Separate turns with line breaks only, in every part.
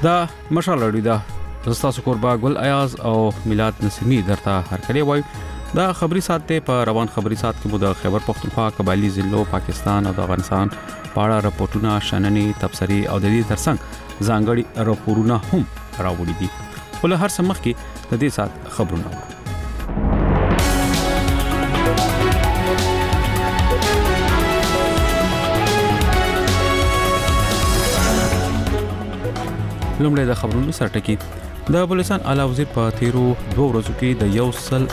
دا مشال اړوي دا زستاسو قربا ګل ایاز او میلاد نسیمی درته هرکلی وای دا خبري سات ته په روان خبري سات کې مو د خیبر پختونخوا قبایلی ضلعو پاکستان او د افغانستان پاړه رپورټونه شننې تبصري او د دې ترڅنګ ځانګړي راپورونه هم راوړي دي ول هر سمخ کې د دې سات خبرونه لومړی د خبرونو سرټکی د بلوچستان اعلی وزیر په تیرو 2 ورځو کې د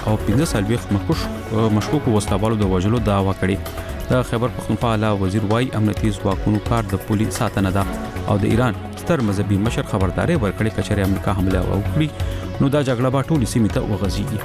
115 مشکوک وسلوالو د وژلو دعوا کړې د خیبر پختونخوا اعلی وزیر وايي امنیتي ځواکونو کار د پولیس ساتنه ده او د ایران ستر مذهبي مشر خبرداري ورکړي کچري امریکا حمله وکړي نو دا جګړه به ټولې سیمې ته وغځيږي.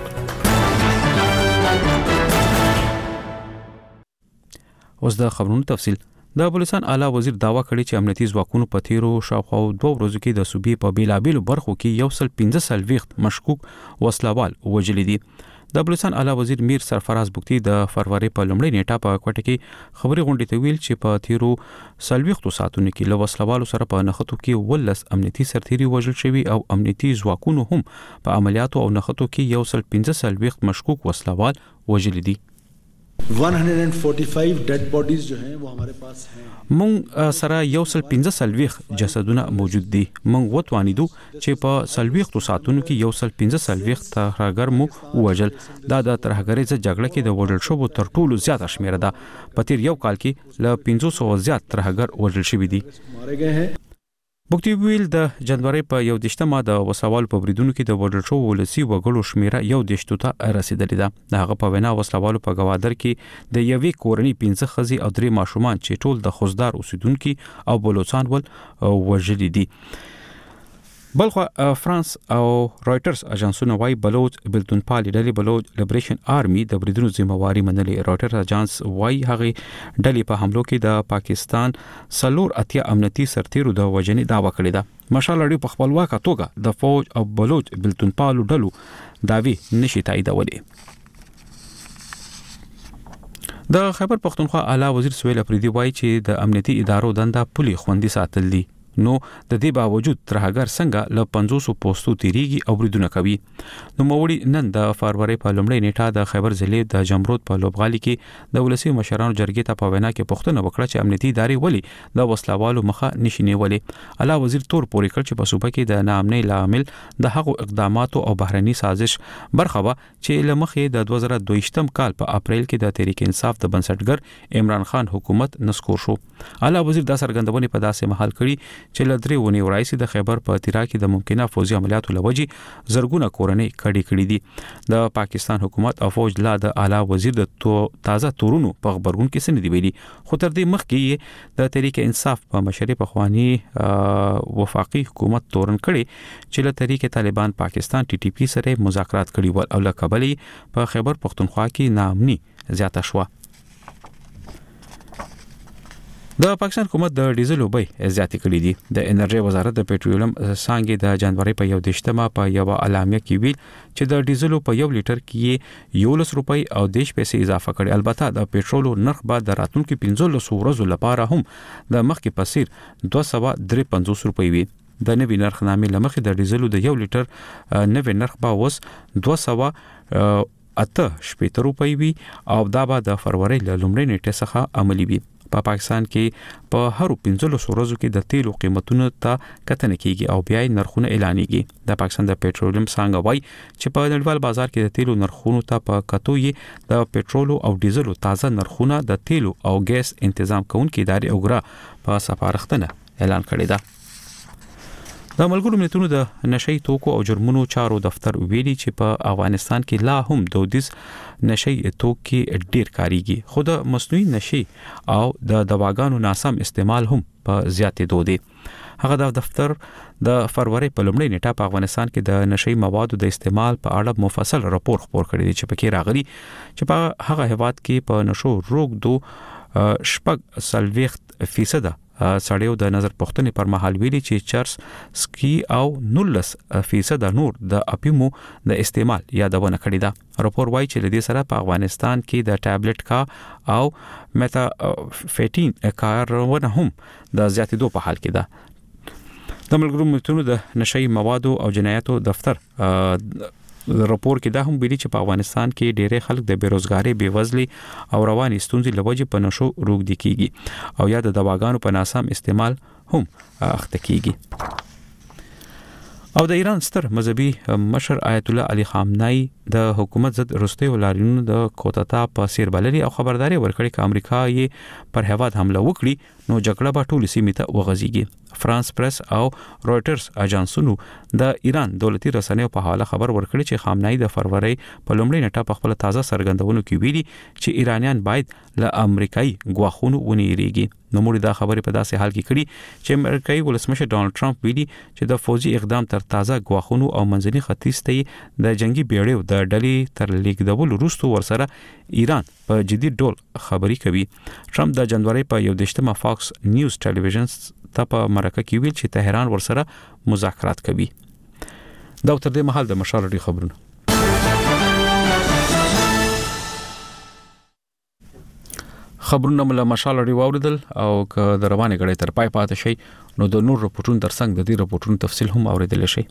اوس د خبرونو تفصیل د بلوچستان اعلی وزیر داوا کړی چې امنیتي ځواکونو په تیرو شاوخوا 2 ورځو کې د صوبې په بیلابیلو برخو کې 115 مشکوک وسلوال وژلي دي. د بلوچستان اعلی وزیر میر سرفراز بوکتی د فروری په لومړۍ نیټه په کوټه کې خبري غونډې ته ویل چې په تیرو 40 ساعتونو کې له وسلوالو سره په نخښتو کې ولس امنیتي سرتيري وژل شوی او امنیتي ځواکونو هم په عملیاتو او نخښتو کې 115 مشکوک وسلوال وژلي دي.
145 dead bodies जो हैं वो हमारे पास हैं
مونږ سره 115 جسدونه موجود دي. مونږ وتوانیدو چې په 40 ساعتونو کې 115 ترهګر مو وژل. دا د ترهګرۍ جګړه کې د وژل شوو تر ټولو زیات شمیر ده. په تیر یو کال کې ل 500 زیات ترهګر وژل شوی دي.
مارے گئے ہیں.
بوکتی ویل د جنوري په 11مه د وسوال په بریدونو کې د وژل شوو ولسی وګړو شمیره 11 ته رسیدلې ده. هغه په وینا وسلوالو په گوادر کې د یوې کورنۍ 15 خزي او 3 ماشومان چې ټول د خوزدار اوسیدونکو او بلوچستان ول وژلي دي. بلخو فرانس او رويټرز اژانسونه وايي بلوچ بلتونپال ډلې بلوچ لیبریشن آرمي د بریدونو ذمہواری منلې. رويټرز اژانس وايي هغه ډلې په حملو کې د پاکستان سلور اتیا امنیتي سرتیرو د وژنې دعوا کړې ده. مشال اړیو په خپلواکه توګه د فوج او بلوچ بلتونپال ډلو داوی نشي تاییدولې. د خیبر پختونخوا اعلی وزیر سویل افریدي وايي چې د امنیتي ادارو دنده پولي خوندي ساتل دي. نو د دې باوجود ترهګر څنګه ل 500 پوسټو تیریږي او بریدونه کوي. نو موړي نن د فروری په لومړۍ نیټه د خیبر ضلع د جمرود په لوبغالي کې د ولسی مشرانو جرګې ته په وینا کې پوښتنه وکړه چې امنیتي ادارې ولې د وسلوالو مخه نشي نیولې. اعلی وزیر تور پورې کړ چې په صوبه کې د ناامنۍ لامل د هغو اقداماتو او بهرني سازش برخه و چې لمخې د 2022م کال په اپریل کې د تحریک انصاف د بنسټګر عمران خان حکومت نسکور شو. اعلی وزیر دا څرګندونه په داسې محل کړي چې لدري ونی ورایسي د خیبر په تیرا کې د ممکنه فوزي عملیاتو لوجي زرګونه کورنۍ کړي دي. د پاکستان حکومت او فوج لا د اعلی وزیر د تازه تورونو په خبرګون کې سند دی ویلي. خو تر دې مخکې د تحریک انصاف په مشري په خواني وفاقي حکومت تورن کړي چې له تحریک طالبان پاکستان ټي ټي پی سره مذاکرات کړي ول او له کابلې په خیبر پختونخوا کې ناامني زیاته شوه. د پاکستان حکومت د ډیزل بیې زیاتې کړې دي. د انرژي وزارت د پېټرولیم څانګې د جنوري په 11مه په یو اعلامیه کې ویل چې د ډیزل په 1 لیټر کې 11 روپۍ او 10 پیسې اضافه کړي. البته د پېټرولو نرخ به د راتلونکو 15 ورځو لپاره هم د مخکې پسیر 253 روپۍ وي. د نوي نرخ نامې لمخې د ډیزل د 1 لیټر نوي نرخ به اوس 288 روپۍ وي او دا به د فروری له لومړۍ نیټې څخه عملي وي. په پاکستان کې په هر 15 ورځو کې د تیلو قیمتونو ته کتنه کیږي او بیا نرخونه اعلانېږي. د پاکستان د پېټرولیم څنګه وای چې په نړیوال بازار کې د تیلو نرخونو ته په کتوې د پېټرولو او ډیزلو تازه نرخونه د تیلو او ګیس تنظیم کوونکې ادارې اوګرا په سفارښتنه اعلان کړی ده. د ملګرو ملتونو د نشئی توکو او جرمونو چارو دفتر ویلي چې په افغانستان کې لا هم دودیز نشئی توکي ډیر کاریږي. خو د مصنوعي نشئی او د دواګانو ناسم استعمال هم په زیاتېدو دي. هغه د دفتر د فروری په لومړۍ نیټه په افغانستان کې د نشئی موادو د استعمال په اړه مفصل راپور خپور کړی دی چې پکې راغلي چې په هغه هیواد کې په نشو روغدو شپږ 40% سړیو د نظر پوښتنې پر مهال ویلي چې چرس سکی او 19% نور د اپیمو د استعمال یادونه کړې ده. راپور وايي چې لدې سره په افغانستان کې د ټابلیټ کا او میتافیټین کارونه هم د زیاتېدو په حال کې ده. د ملګرو ملتونو د نشئی موادو او جنایاتو دفتر راپور کې دا هم ویلي چې په افغانستان کې ډېری خلک د بیروزګاری بیوزلي او رواني ستونزې لوجې په نشو روږدي کیږي او یا د دواګانو په ناسم استعمال هم اخته کیږي. او د ایران ستر مذهبي مشر آیت الله علي خامنه‌ای د حکومت ضد روسي ولارینو د کوتاتا په سیر بللي او خبرداري ورکړي چې امریکا یې پر هواد حمله وکړي نو جګړه به ټول سیمه ته وغځيږي. فرانس پریس او رويټرز اژانسونو د ایران دولتي رسنیو په حواله خبر ورکړي چې خامنه‌ای د فروری په لومړۍ نیټه په خپل تازه سرګندونو کې ویلي چې ایرانیان باید له امریکایي غواخونو ونیریږي. نو موږ دا خبرې په داسې حال کې کړي چې امریکایي ولسمشر ډونالد ټرمپ ویلي چې د فوجي اقدام تر تازه غواخونو او منځني ختیځ ته د جنگي بیړیو د ډلې تر لیکدول وروسته ورسره ایران په جدي ډول خبري کوي. ټرمپ د جنوري په 11مه فاکس نیوز ټلویزیون ته په مرکه کې ویل چې تهران ورسره مذاکرات کوي. دا تر دې مهال د مشال خبرونه. خبرونه مله مشال واوریدل او که د روانې غړې تر پای پاتې شي نو د نور رپورټونو ترڅنګ د دې رپورټونو تفصیل هم اوریدل شي.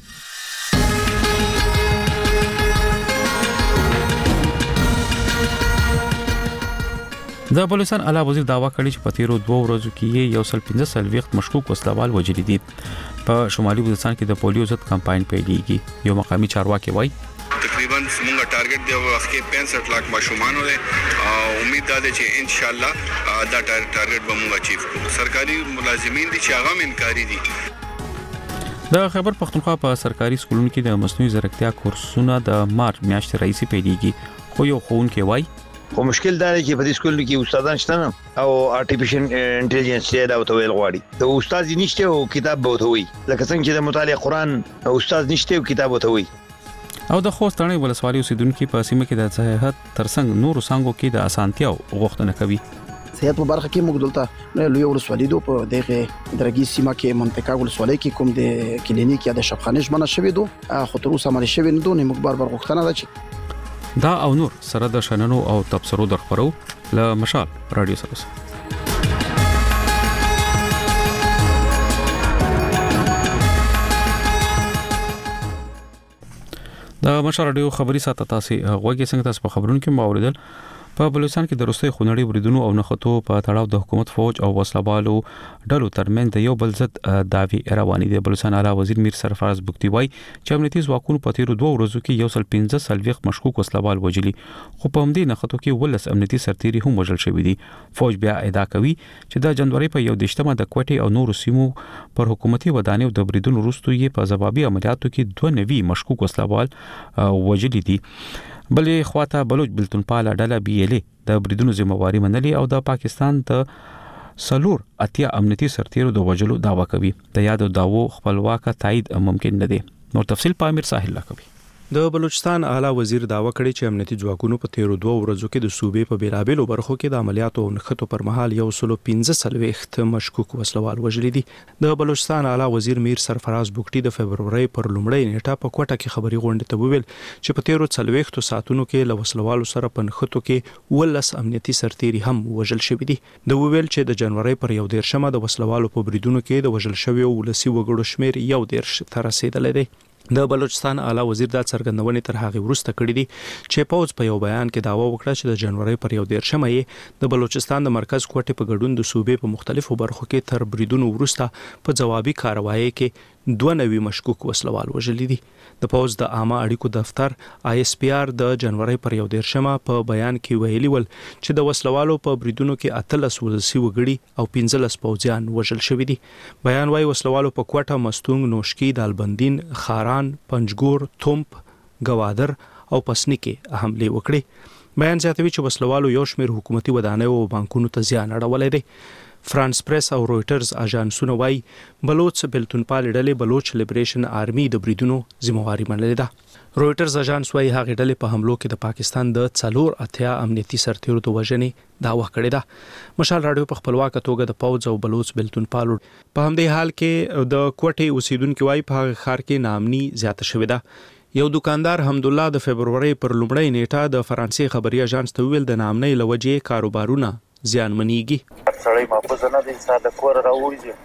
د پولیسان اعلی وزیر داوا کړی چې په تیرو 2 ورځو کې یو 15 وخت مشکوک وسلوال وژلي دي. په شمالي وزیرستان کې د پولیو ضد کمپاین پیلېږي. یو مقامي چارواکي وایي
تقریبا موږ ټارګټ دی وخت کې 65 لک ماشومان ولې امید ده چې ان شاء الله دا ټارګټ به موږ اچیو کړو. سرکاري ملازمین دي چې هغه منکاري دي.
د خیبر پختونخوا په سرکاري سکولونو کې د مصنوعي ځیرکتیا کورسونه د مارچ میاشتې راځي پیلېږي. خو یو ښوونکی وایي
خو مشکل دا دی چې په دې سکول کې استادان شته نه او ارتفیشل انټيليجنس دا او تویل غواړي. د استاد نشته او کتاب به وتوي لکه څنګه چې د مطالعه قرآن استاد نشته او کتاب وتوي.
او د خوست تړي ولسوالۍ اوسیدونکو په سیمه کې د صحت ترڅنګ نورو څنګهو کې د اسانتیاو غوښتنه کوي.
صحت په برخه کې موږ دلته لوی ولسوالۍ دو په دغه درګي سیمه کې منطقه ولسوالۍ کې کوم د کلینیک یا د شفخانه ژمنه شوی دو خو تر اوسه مالي شوی نه دو. موږ بار غوښتنه ده چې
دا او نور سره د شننو او تبصرو د خبرو له مشال رادیو سره. دا مشال رادیو خبري ساته تاسو غوږی څنګه تاسو په خبرونو کې ماوریدل. په بلوچستان کې د روسي خونړي بریدونو او نخښتو په تړاو د حکومت فوج او وسلوالو ډلو ترمنځ د یو بل ضد داوی روانې دي. بلوچستان اعلی وزیر میر سرفراز بوکتی وایي چې امنیتي ځواکونو په تیرو 2 ورځو کې یو 15 مشکوک وسلوال وژلي خو په همدې نخښتو کې ولس امنیتي سرتيري هم وژل شوی دي. فوج بیا ادعا کوي چې د جنوري په 11مه د کوټي او نورو سیمو پر حکومتي ودانیو د بریدونو وروسته یې په ځوابي عملیاتو کې 2 نوي مشکوک وسلوال وژلي دي. بلې خواته بلوچ بلتونپاله ډله BLA د بریدونو ذمہواری منلي او د پاکستان د سلور اتیا امنیتي سرتیرو د وژلو داوا کوي. د یادو داوو خپلواک تایید ممکن نه دی. نور تفصیل په امیر ساحل لا کوي.
د بلوچستان اعلی وزیر داوا کړی چې امنیتي ځواکونو په تیرو 2 ورځو کې د صوبې په بیلابېلو برخو کې د عملیاتو او نښتو پر مهال یو 15 مشکوک وسلوال وژلي دي. د بلوچستان اعلی وزیر میر سرفراز بوکتی د فبرवरी پر لومړۍ نیټه په کوټه کې خبري غونډه ته وویل چې په تیرو 40 ساعتونو کې له وسلوالو سره په نښتو کې ولس امنیتي سرتيري هم وژل شوی دي. د وویل چې د جنوري پر 11مه د وسلوالو په بریدونو کې د وژل شویو ولسي وګړو شمیر 11 ته رسیدلی دی. د بلوچستان اعلی وزیر د څرګندونې تر هغه وروسته کړی دي چې پوز په یو بیان کې داوا وکړه چې د جنوري پر 11مه یې د بلوچستان د مرکز کوټې په ګډون د صوبې په مختلفو برخو کې تر بریدونو وروسته په جوابي کاروایی کې 2 نوي مشکوک وسلوال وژلي دي. د پوز د عامه اړیکو دفتر ISPR د جنوري پر 11مه په بیان کې ویلي ول چې د وسلوالو په بریدونو کې 18 ولسي وګړي او 15 پوځیان وژل شوی دي. بیان وايي وسلوالو په کوټه مستونګ نوشکی دالبندین خاران پنجګور تومپ غوادر او پسنی کې حمله وکړي. بیان زیاتوي چې وسلوالو یو شمېر حکومتي ودانۍ او بانکونو ته زیان اړولی دی. فرانس پریس او رويټرز اژانسونه وایي بلوچ بلتونپاله ډلې بلوچ لیبریشن آرمي د بریدونو ذمہواری منلې ده. رويټرز اژانس وایي هغه ډلې په حملو کې د پاکستان د 4 امنیتي سرتیرو د وژنې دعوه کړې ده. مشال رادیو په خپلواکه توګه د پوز او بلوچ بلتونپالو په همدې حال کې د کوټي اوسیدونکو وایي په هغه ښار کې ناامني زیاته شوې ده. یو دکاندار حمدالله د فبرवरी پر لومړۍ نیټه د فرانسې خبري اژانس ته ویل د ناامنۍ لوجې کاروبارونه زیانمنېږي.
سړی محفوظ نه دی، ساده کور راوځي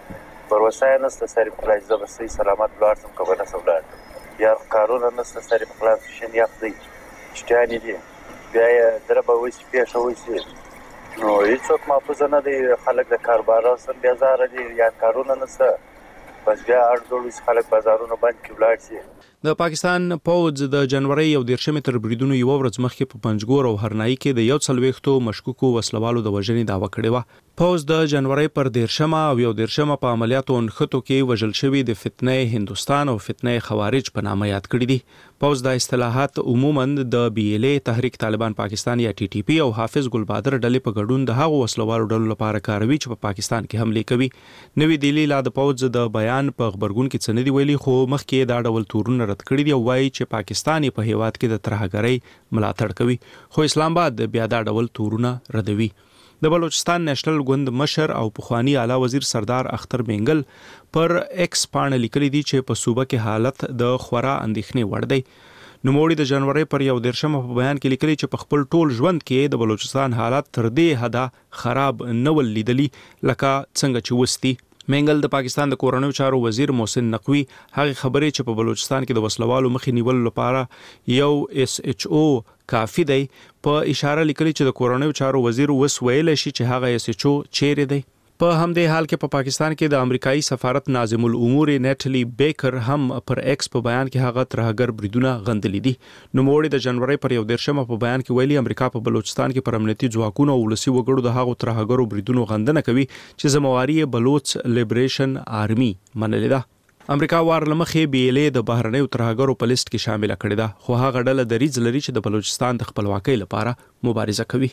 پروسه نسته سری پخلا زه به صحیح سلامت ولاړ شم که به نه شم ولاړ یا کارونه نسته سری پخلا فیشن یخ دی شتیانې دي بیا یې دره به وایي چې پیښه وایي نو هیڅوک محفوظه نه دی خلک د کاروبارو سره بیزاره دي یا کارونه نسته بس بیا اړ دوړ خلک بازارونه بند کړي ولاړ شي
د پاکستان پوځ د جنوري 11 تر بریدونو یو ورځ مخکې په پنجګور او هرنائی کې د 140 مشکوکو وسلوالو د وژنې دعوه کړې و. پوځ د جنوري پر 13 او 11 په عملیاتو نښتو کې وژل شوی د فتنه هندستان او فتنه خوارج په نامه یاد کړی دي. پوځ د اصطلاحات عموما د BLA تحریک طالبان پاکستان یا TTP او حافظ ګل بادر ډلې په ګډون د هغو وسلوالو ډلو لپاره کاروي چې په پاکستان کې حمله کوي. نوې دلی لا د پوځ د بیان په خبرګون کې څه نه دی ویلي خو مخکې دا ډول تورونه رد کړی دی او وایي چې پاکستان په هیواد کې د ترهګرۍ ملاتړ کوي خو اسلام آباد بیا دا ډول تورونه ردوي. د بلوچستان نېشنل ګوند مشر او پخوانی اعلی وزیر سردار اختر بینګل پر ایکس باندې لیکلي دي چې په صوبه کې حالت د خورا اندېښنې وړ دی. نوموړي د جنوري پر 11 په بیان کې لیکلي چې په خپل ټول ژوند کې د بلوچستان حالت تر دې حده خراب نه ول لیدلي لکه څنګه چې وستي. منګل د پاکستان د کورنیو چارو وزیر محسن نقوی هغه خبرې چې په بلوچستان کې د وسلوالو مخې نیول لپاره یو SHO کافی دی په اشاره لیکلي چې د کورنیو چارو وزیر وس ویل شي چې هغه SHO چیرې دی. په همدې حال کې په پاکستان کې د امریکایي سفارت ناظم الامور نیټلی بیکر هم پر ایکس په بیان کې هغه ترهګر بریدونه غندلي دي. نوموړي د جنوري پر 11 په بیان کې ویلي امریکا په بلوچستان کې پر امنیتي ځواکونو او ولسي وګړو د هغو ترهګرو بریدونو غندنه کوي چې ذمہواري بلوچ لیبریشن آرمي منلې ده. امریکا وار لمخې BLA د بهرنیو ترهګرو په لیست کې شامل کړي ده خو هغه ډله دریځ لري چې د بلوچستان د خپلواکۍ لپاره مبارزه کوي.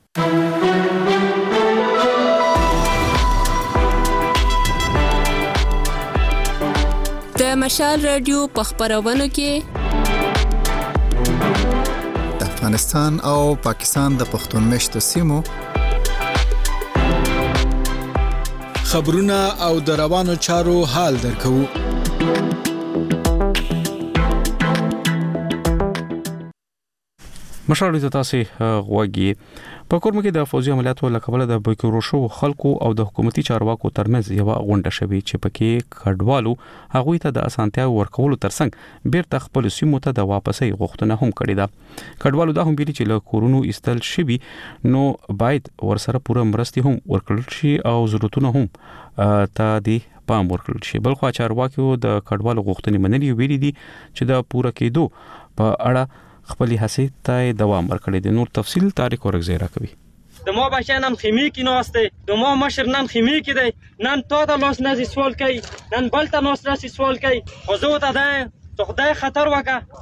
د مشال رادیو په خبرونو کې
د افغانستان او پاکستان د پښتون مشتو سیمو
خبرونه او د روانو چارو حال درکو.
مشال د تاسو غوږی په کورم کې د فوزي عملیاتو لکبل د بکیروشو خلکو او د حکومتي چارواکو ترمنځ یو غونډه شوه چې پکې کډوالو هغه ته د اسانتیا ورکولو ترڅنګ بیرته خپل سیمو ته د واپسۍ غوښتنه هم کړې ده. کډوالو دا هم ویلي چې له کورونو استل شوي نو باید ورسره پوره مرستي هم ورکړل شي او ضرورتونه هم ته دی پام ورکړل شي. بل خو چارواکو د کډوالو غوښتنې منلي ویلي دي چې د پوره کېدو په اړه خپل حسید ته دوام ورکړي دي. نور تفصیل تاریخ ورغزیرا کوي.
د ما بچا نن خیمه کې نوسته د ما مشر نن خیمه کې دی نن تو د لاس نه سوال کوي نن بل ته ناس راسي سوال کوي خو زه ته ده خدای خطر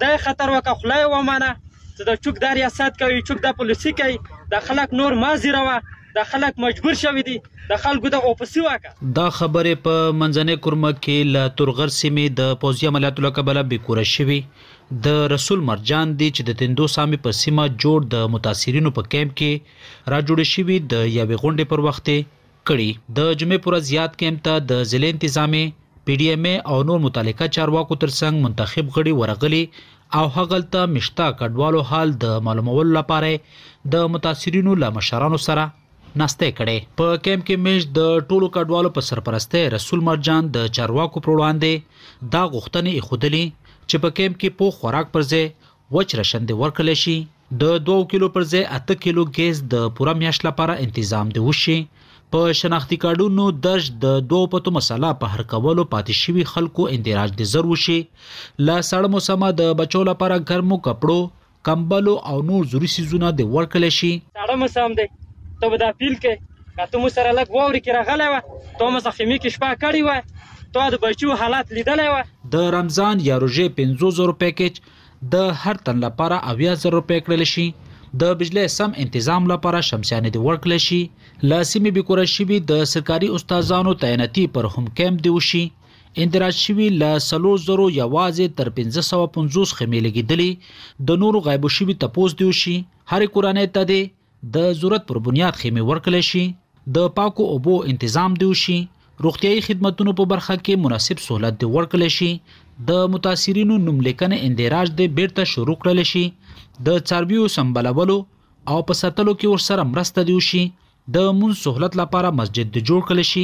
وکا خلای و مانه چې د چوک د ریاست کوي چوک د پولیسي کوي د خلک نور مازیروه د خلک مجبور شوی دي د خلکو د اوپسی واکا.
دا خبره په منځنۍ کورمه کې ل تورغر سیمې د پوزیا عملیاتو لکبله بیکوره شوی د رسول مرجان دی چې د تندو سامي په سیمه جوړ د متاثرینو په کیمپ کې را جوړ شوی د یوې غونډې پر وخت کړي د جمعې پر زیات کیمپ ته د ضلع انتظامی PDMA او نور متعلقه چارواکو ترڅنګ منتخب غړي ورغلي او هغلته مشتا کډوالو حال د معلومولو لپاره د متاثرینو له مشرانو سره ناسته کړي. په کیمپ کې مش د ټولو کډوالو په سرپرسته رسول مرجان د چارواکو پر وړاندې دا غوښتنې خودلی چې په کیمپ کې په خوراک پر ځای وچ راشند ورکړل شي د 2 کیلو پر ځای 8 کیلو ګیس د پوره میاشت لپاره تنظیم دی وشي په شناختی کارډونو درج د 2 پتو مسله په هر کولو پاتې شوی خلکو اندراج دي ضرور شي لا سړ موسمه د بچو لپاره ګرمو کپړو کمبلو او نور ضروري سيزونه د ورکړل شي.
سړ موسم دی ته به دا پیل کې کته مو سره لګ ووري کې راغلی و ته مو زخمی کې شپه کړی و تو د بچو حالات لیدلې و.
د رمضان یا روزه 500 پیکیج د هر تن لپاره 80000 روپۍ کړل شي د بجلی سم تنظیم لپاره شمسیانې دی ورکړل شي لاسمي بیکوره شوی د سرکاري استادانو تعیناتی پر هم کیمپ دی وشي اندراج شوی ل 3000 یوازې تر 1550 خمې لګیدلې د نورو غایب شوی تپوس دی وشي هر کورانه ته دی د ضرورت پر بنیاد خمې ورکړل شي د پاکو اوبو تنظیم دی وشي روغتيایي خدماتونو په برخه کې مناسب سہولت دی ورکړل شي د متاثرینو نوم لیکنه اندراج دی بیرته شروع کړل شي د چاربیو سمبلولو او په ساتلو کې ورسره مرسته دی وشي د مون سہولت لپاره مسجد دی جوړ کړل شي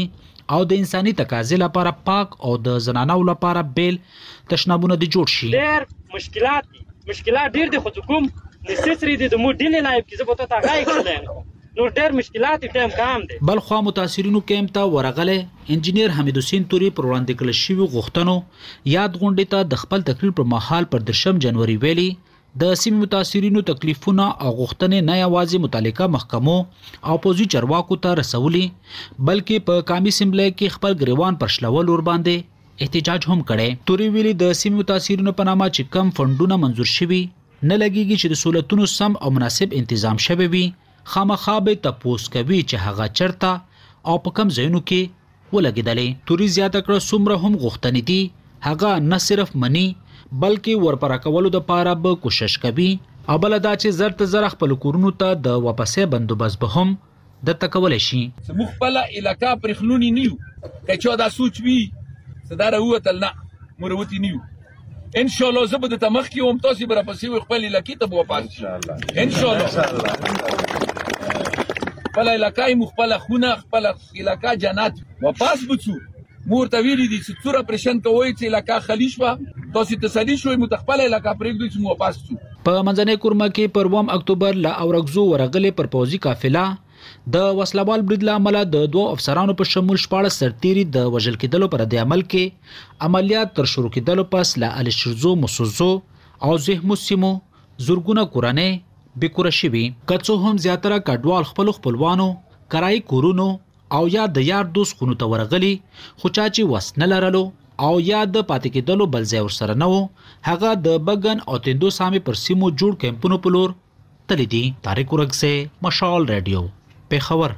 او د انساني تقاضې لپاره پاک او د زنانو لپاره بیل تشنابونه دي جوړ شي.
ډېر مشکلات ډېر دي خو کوم نسسري دي د مو ډیلی لایف کې زه به ته غای کړم نو ډېر مشکلات ټیم کام دي.
بل خو متاثرینو کېم ته ورغله انجینیر حمید حسین توري پر وړاندې کړل شوی غوښتنو یاد غونډې ته د خپل تقریر پر مهال پر 10 جنوري ویلي د سیمې متاثرینو تکلیفونه او غوښتنې نه یوازې متعلقه محکمو او پوزي چارواکو ته رسولي بلکې په قومي اسمبلی کې خپل ګریوان پر شلول ور باندې احتجاج هم کړي. توري ویلي د سیمې متاثرینو په نامه چې کم فندونه منزور شوي نه لګيږي چې د سہولتونو سم او مناسب تنظیم شوي وي خامخا به تاسو کوي چې هغه چرته او په کم ځایونو کې ولګیدلې. توري زیاته کړه څومره هم غوښتنې دي هغه نه صرف منی بلکې ورپره کولو د پاره به کوشش کوي او بل دا چې زرت زر خپل کورونو ته د واپسې بندوبست به هم د تکول شي.
مخبله علاقه پر خلونی نیو کچو دا سوچ وی صدره وتل نه مروتی نیو ان شاء الله زبد تمخ کی هم تاسو بر پسې خپل علاقه ته واپس ان شاء الله خپل علاقه مخبله خونه خپل علاقه جنات واپس بچو مور ته ویلي دي چې څوره پرشن کوي چې علاقه خلیش وا تاسو تسلی شوي متخپل علاقه پرېږدي چې مو واپس شو.
په منځنۍ کورمه کې پر 2 اکتوبر لا اورغزو ورغلې پر پوزي قافله د وسلوال برید لامل د 2 افسرانو په شمول 14 سرتيري د وژل کېدلو پر د عمل کې عملیات تر شروع کېدلو پس لا الشرزو مسوزو او زهمو سیمو زورګونه کورانه بکورشي وي کڅو هم زیاتره کډوال خپلوانو کرای کورونو او یا د یار دوست خونو ته ورغلی خو چا چې وس نه لرلو او یا د پاتې کېدلو بل ځای ورسره نه وو هغه د بګن او تندو سامي پر سیمو جوړ کیمپونو په لور تللی دي. طارق ورغسه مشال رادیو پیښور.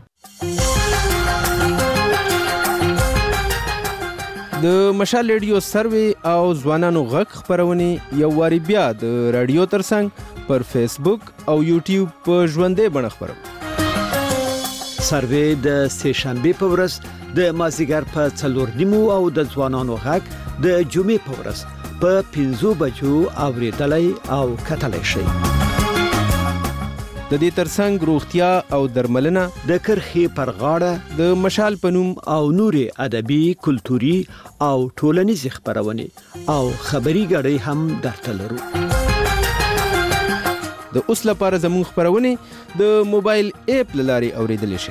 د مشال رادیو سروي او ځوانانو غږ خبرونه یو واری بیا د رادیو ترڅنګ پر فیسبوک او یوټیوب په ژوندې بڼه خبرو.
سروي د سهشنبه په ورځ د مازیګر په 4:30 او د ځوانانو غږ د جمعې په ورځ په 5 بجو اوریدلای او کتلای شي.
د دې ترڅنګ روغتیا او درملنه
د کرخې پر غاړه
د مشال پنوم
او نوري ادبي کلتوري او ټولنیز خبرونه او خبري غړي هم درته لرو.
د اوس لپاره زموږ خبرونه د موبایل اپ لاري اوریدل شي.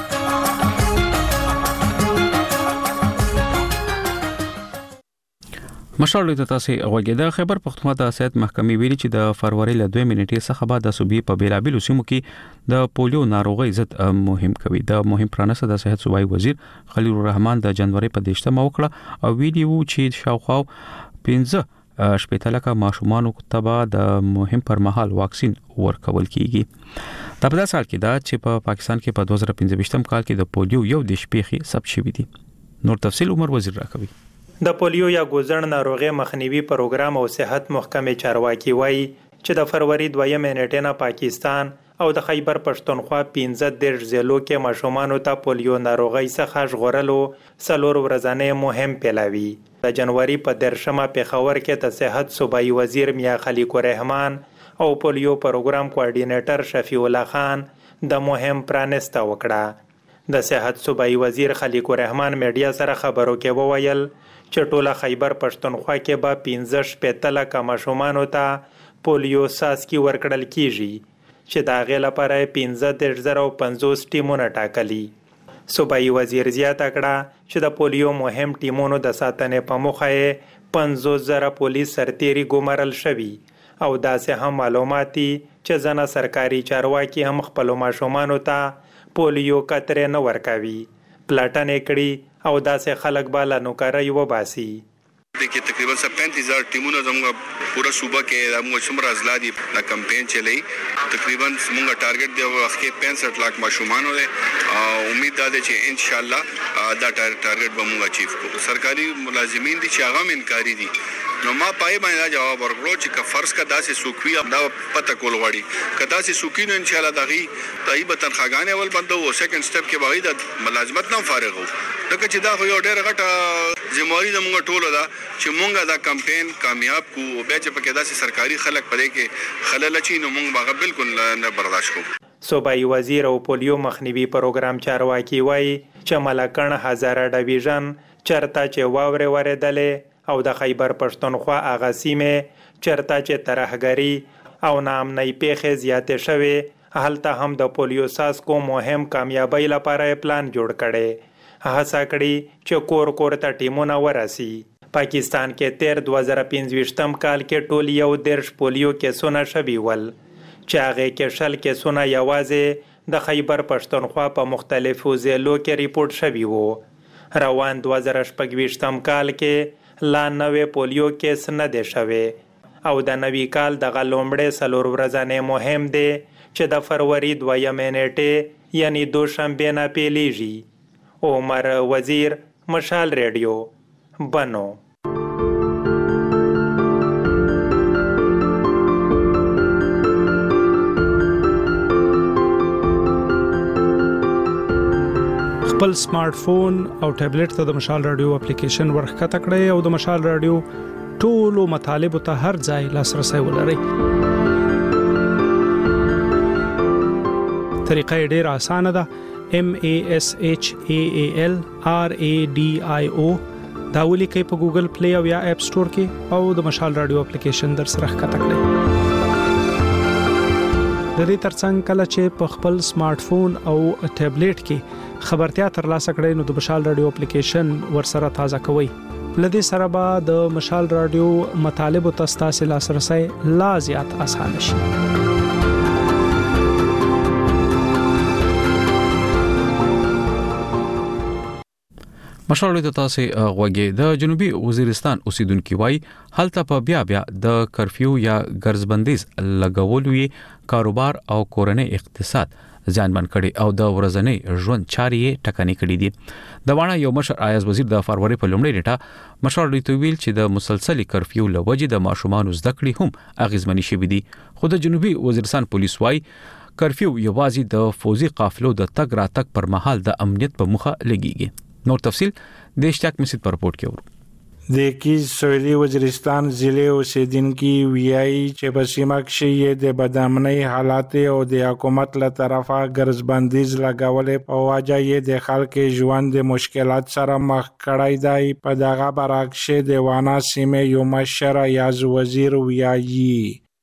مشال د تاسو غوګه خبر پښتونخوا د سیاست محکمې ویلي چې د فروری ل 2 منټې څخه بعد د صوبې په بیلابیلو سیمو کې د پولیو ناروغي ضد مهم کوي. د مهم پرانسه د صحت صوبایي وزیر خلیل الرحمن د جنوري په 10 وکړه او ویډیو چې شاوخوا 15 شپېتلکه ماشومان تبا د مهم پر مهال واکسین ورکول کیږي. د په سال کې دا چې په پاکستان کې په 2015 کال کې د پولیو یو د شپېخي ثبت شوی دی. نور تفصیل عمر وزیر راکوي.
د پولیو یا ګوزن ناروغي مخنیوي پروګرام او صحت محکمې چارواکي وایي چې د فروری 2 منټې نه پاکستان او د خیبر پښتونخوا 15 ضلعو کې ماشومان ته پولیو ناروغي څخه ژغورلو څلور ورځې مهم پیلاوي. د جنوري په 10 پیښور کې د صحت صوبایي وزیر میا خلیق الرحمن او پولیو پروګرام کوارډینیټر شفیع الله خان د مهم پرانسته وکړه. د صحت صوبایي وزیر خلیق الرحمن میډیا سره خبرو کې وویل چې ټوله خیبر پښتونخوا کې به 15 شپېتلکه ماشومان ته پولیو ساسکی ورکړل کیږي چې دا غي لپاره 15050 ټیمونه ټاکلي. صوبایي وزیر زیاته کړه چې د پولیو مهم ټیمونو د ساتنې په موخه 50000 پولیس سرتيري ګمارل شوي او داسې هم معلوماتي چې ځنه سرکاري چارواکي هم خپل ماشومان ته پولیو کتره نه ورکوي. پلاټن کړي او داسې خلک بالا نوکرای و باسي.
देखिए तकरीबन 35000 टीमों जमुगा पूरा सूबा के मुशमर अजला दी कैंपेन चली तकरीबन मुंगा टारगेट दे वक्त 65 लाख माशूमान होए उम्मीद दादे चे इंशाल्लाह दा टारगेट बमुगा चीफ को सरकारी मुलाजिमीन दी चागम इनकारी दी نو ما پای باندې جواب ورکړو چې فرض کا داسې سوکوي دا پته کول غواړي کدا سي سوکین ان شاء الله دغه طيبه تنخواګانې ول بندو او سیکنډ سټپ کې بغیر د ملازمت نه فارغ وو لکه چې دا خو یو ډېر غټه ذمہواری زموږ ټولو دا چې مونږه دا کمپاین کامیاب کو او به چې پکې داسې سرکاري خلک پدې کې خلل چي نو مونږ باغ بالکل نه برداشت کوو.
صوبایي وزیر او پولیو مخنیوي پروګرام چارواکي وایي چې ملکن هزاره ډیویژن چرته چې واورې ورېدلې او د خیبر پښتونخوا هغه سیمې چرته چې ترهګري او ناامنۍ پیښې زیاتې شوې هلته هم د پولیو څاڅکو مهم کامیابۍ لپاره پلان جوړ کړي هڅه کړي چې کور کور ته ټیمونه ورسي پاکستان کې تیر 2025 کال کې ټول 11 پولیو کیسونه شوي ول چې هغه کې شل کیسونه یوازې د خیبر پښتونخوا په مختلفو ضلعو کې ریپورت شوي وو روان 2025 کال کې لا نوې پولیو کیس نه دی شوی او د نوي کال د غلومړې سلور ورځې مهم دی چې د فروری 2 نیټه یعنی دوشنبه نه پیلیږي عمر وزیر مشال ریډیو بنو
خپل سمارټ فون او ټابلیټ ته د مشال رادیو اپلیکیشن ورخکته کړئ او د مشال رادیو ټولو مطالبه ته هر ځای لاسرسي ولرئ. طریقه ډیره اسانه ده. MASHAAL RADIO دا ولیکئ په ګوګل پلی او یا اپ سٹور کې او د مشال رادیو اپلیکیشن در سره ښکته کړئ. د دې ترڅنګ کله چې په خپل سمارټ فون او ټابلیټ کې خبرتیا ترلاسه کړئ نو د مشال رادیو اپلیکیشن ورسره تازه کوئ. لدې سره به د مشال رادیو مطالب او تاسو لاسرسي لا زیات اسانه شي.
مشال ته تاسو غوږی د جنوبي وزیرستان اوسیدونکو وای هلته په بیا د کرفیو یا ګرځبندیز لګولوي کاروبار او کورنۍ اقتصاد ځانمن کړي او د ورځنی ژوند چارې ټکنۍ کړي دي. د وانه یو مشر ایاز وزیر د فروری په لومړۍ نیټه مشال ویل چې د مسلسل کرفیو لوجې د ماشومان زده کړې هم اغیزمنې شوې دي. خو د جنوبي وزیرستان پولیس وای کرفیو یوازې د فوزي قافلو د تګ راتګ پر مهال د امنیت په مخه لګیږي. نور تفصیل د اشتیاق مسید پر رپورت کې ورو.
د کیز سویلی وزیرستان ضلع اوسیدونکو ویایي چې په سیمه کې د بدامنۍ حالات او د حکومت له طرفه ګرځبندیز لګولې په وجه یې د خلکو ژوند د مشکلات سره مخ کړی دی. په دغه برعکس د وانا سیمه یو مشر ایاز وزیر ویایي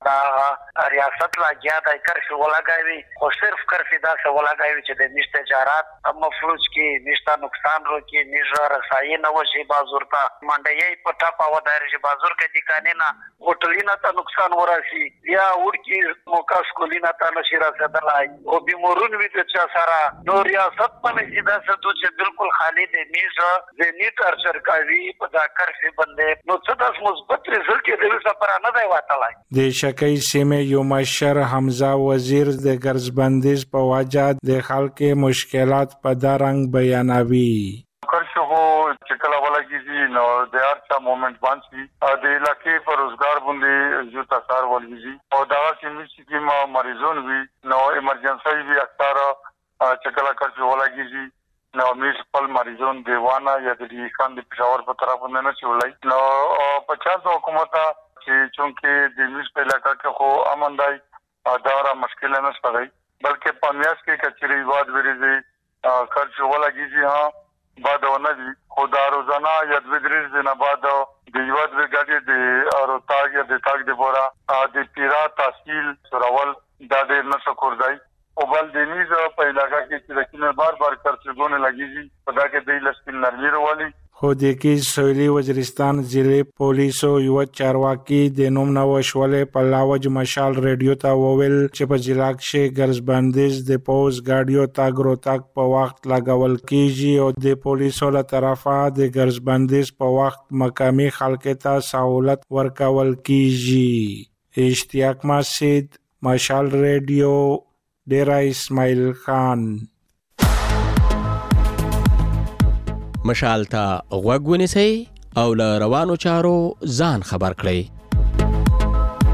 ریاست لاګیا د کرفیو ولګوي خو صرف کرفیو دا څه ولګوي چې د نشته تجارت مفلوج کې نشته نقصان روکي نشه رسایي نه وشي بازار ته منډي په ټاپا و درجه بازار کې د قانونا هوټلینا ته نقصان ورسي یا ورکی موکا سکولینا ته نشي رسیدلای او بیمورون وي چې سره نو ریاست په سیده څه چې بالکل خالی دی میزه د نیټ ارچرکاوي په دا کرفیو باندې نو څه د مثبت رزلټ کې د سفر نه دی واتلای.
د شکای سیمه یو مشر حمزه وزیر د ګرځبندیز په وجه د خلکو مشکلات په دارنګ بیانوي.
کرشو چې کله ولګي نو د هرڅه مومنت باندې د علاقې پر روزګار باندې یو تاثیر ولګي او دا چې مریضون وي نو ایمرجنسي وي اکثر چې کله کرشو ولګي نو موږ خپل مریضون دیوانه یا د خان د پېښور په طرف نه چولای نو په چا د حکومت چې چونکه د موږ په علاقې کې خو امن دی دا را مشکل نه شته بلکې پامیاس کې کچري واد ورېږي کرشو ولګي ها بعد ونه دي خدا روزانه یا د ودریز نه بعد د یواد وګړي د روتاګ یا د تاګ د بورا د پیرا تحصیل سرول د دې نشکور دی او بل د نیزه په علاقې کې چې لکه بار کرچګونه لګیږي په دا کې د لسکل نرمي وروالي.
خو د کیز سویلی وزیرستان ضلع پولیسو یو چارواکي د نوم نوښولې په لاوج مشال ریډیو ته وویل چې په ضلع کې ګرځبندیز د پوز ګاډیو تاګ روتاګ په وخت لګول کیږي او د پولیسو له طرفه د ګرځبندیز په وخت مقامي خلکو ته سہولت ورکول کیږي. اشتیاق مسید مشال ریډیو ډیرا اسماعیل خان.
مشال ته غوږ ونیسئ او له روانو چارو ځان خبر کړئ.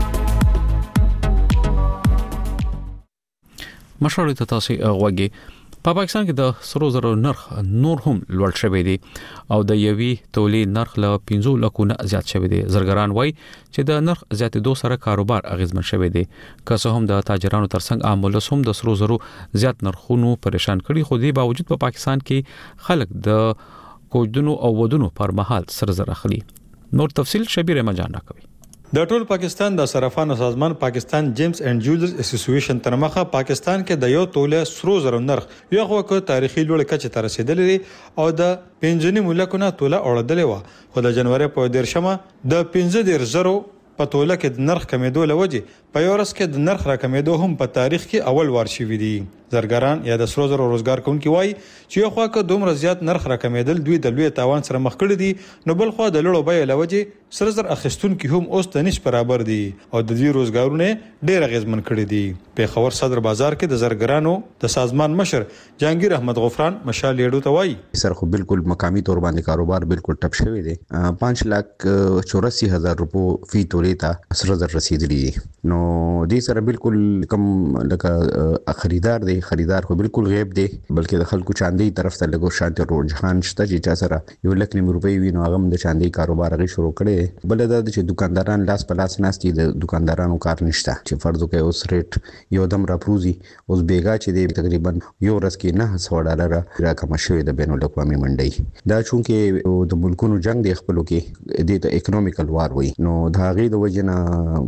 مشال ته تاسو غوږی په پاکستان کې د سرو زرو نرخ نور هم لوړ شوی دی او د یوي تولې نرخ له 15 لکو نه زیات شوی دی. زرګران وایي چې د نرخ زیاتېدو سره کاروبار اغیزمن شوی دی. که څه هم د تاجرانو ترڅنګ عام ولس هم د سرو زرو زیات نرخونو پریشان کړي، خو دې باوجود په پاکستان کې خلک د کوجدونو او ودونو پر مهال سر زر اخلي. نور تفصیل شبیر مجان کوي.
د ټول پاکستان د صرافانو سازمان پاکستان جیمز اینڈ جولرز اسوسییشن تر مخه پاکستان کې د یو توله سرو زرو نرخ یو وخت تاریخي لوړ کچه ته رسیدلې او د 15 ملکونه توله اوړدلې و، خو د جنوري په 10مه د 15,000 په توله کې د نرخ کمیدو لوجه په یو ورځ کې د نرخ راکمیدو هم په تاریخ کې اول وار شوی دی. زرګران یا د سرو زرو روزګار کوونکي وایي چې یو خوا که دومره زیات نرخ راکمیدل دوی د لوی تاوان سره مخ کړي دي، نو بل خوا د لوړو بیو لوجه سره زر اخیستونکي هم اوس د نش برابر دي او د دې روزګارونه ډېر اغیزمن کړي دي. په خبر صدر بازار کې د زرګرانو د سازمان مشر جهانگیر احمد غفران مشال لیډو ته وایي
سر خو بالکل مقامی تور باندې کاروبار بالکل ټپ شوی دی. 5,84,000 روپو فی تولې ته سره زر رسیدلی دي. نو دې سره بالکل کم لکه خریدار دی، خریدار خو بالکل غیب دی، بلکې د خلکو چاندي طرف ته لګو شانتي رجحان شته چې چا سره 1,00,000 روپۍ وینو هغه د چاندي کاروبار غي شروع کړي. بل دا چې دکانداران لاس په لاس ناشتي د دکاندارانو کار نشته چې فرض وکړي اوس ریټ یو دم راپروزي اوس بیګا چې دی تقریبا یو ورځ کې $900 راکم شوی د بین الاقوامي منډي. دا چونکه د ملکونو جنگ دی خپلو کې د اکونومیکل وار وي، نو دا غي د وجنه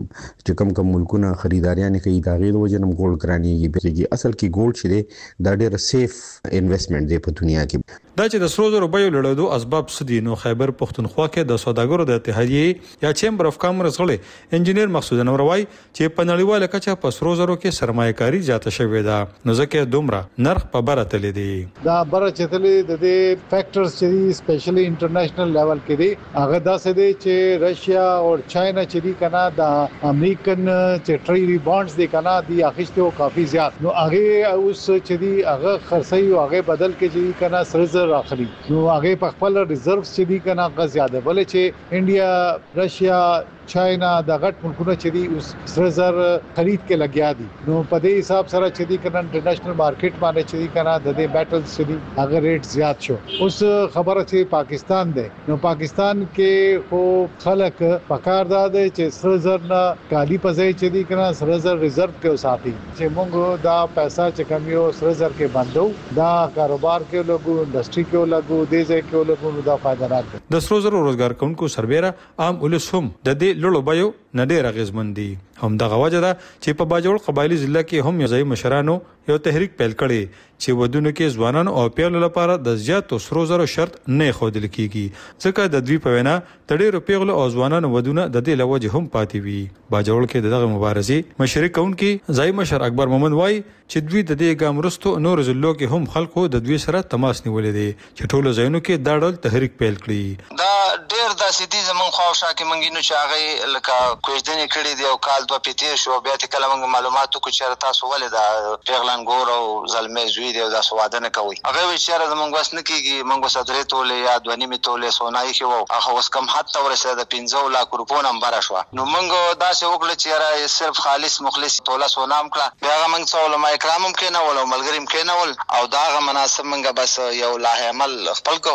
چې کم ملکونه خریداریان کوي دا غي د وجنه ګولډ ګراني اصل کې ګولډ چې دی دا ډېر سیف انویسټمنټ دی په دنیا کې.
دا چې د سرو زرو بیو لړېدو اسباب څه دي، نو خیبر پښتونخوا کې د سوداګرو د اتحادیې یا چیمبر اف کامرس غړي انجینیر مقصود انور وایي چې په نړیواله کچه په سرو زرو کې سرمایه‌کاري زیاته شوې ده، نو ځکه دومره نرخ په بره تللی دی.
دا بره چتلې د دې فیکټرز چې سپیشلی انټرنیشنل لیول کې دي هغه داسې دي چې رشیا او چاینا چې دي کنه د امریکن چې ټریډي بانډز دي کنه دي اخیستو کافي زیات، نو هغه اوس چې دي هغه خرڅي او هغه بدل کې چې کنه سره اخلي، نو هغه په خپل ریزروز چې دي کنه هغه زیاده بل چې انډیا رشیا چاینا د غټ ملکونه چې دي اوس سره زر خرید کې لګیا دي، نو په دې حساب سره چې دي کنه انټرنیشنل مارکیټ باندې چې دي کنه د دې بیټلز چې دي هغه ریټ زیات شو. اوس خبره چې پاکستان دی، نو پاکستان کې خو خلک پکار داده چې سره زر نه کالی پځای چې دي کنه سره زر ریزرو کې وساتي چې موږ دا پیسې چې کمیو سره زر کې بندو دا کاروبار کې لګو انډستری کې لګو دې ځای کې لګو دا فائدہ راځي.
د سرو زرو روزګار کوونکو سربېره عام ولس هم د دې لړو بیو نه ډېر اغیزمن دي. هم دغه وجه ده چې په باجوړ قبایلی ضلع کې هم یوځای مشرانو یو تحریک پیل کړي چې ودونو کې ځوانانو او پیغلو لپاره د زیاتو سرو زرو شرط نه خودل کیږي، ځکه د دوی په وینا تډېرو پیغلو او ځوانانو ودونه د دې لوجه هم پاتې وي. باجوړ کې دغه مبارزې مشرک کونکي ځای مشر اکبر محمد وای چې دوی د دې ګام رستو نور ضلعو کې هم خلکو د دوی سره تماس نیولې دي چې ټولو ځایونو کې دا ډول تحریک پیل کړي.
دا ډېر داسې دي زمون خواوشا کې منګینو چې هغه لکه کوژدنې کړي دي او کال دوه پیتیر شو بیا ته کله موږ معلوماتو کو چې تاسو ولې دا پیغلان ګور او زلمې زوی دی او دا سواده نه کوي هغه چې زمونږ واس نه کیږي موږ صدرې تولې یا دوه نیمه تولې سونای کې وو هغه اوس کم حتی ورسره د 15 لک روپو نمبر شو، نو موږ داسې وکړه چې صرف خالص مخلص توله سونام کړه بیا موږ څو علماء کرامم کې نه ول او ملګریم کې نه ول او دا مناسب موږ بس یو لاه عمل خپل کو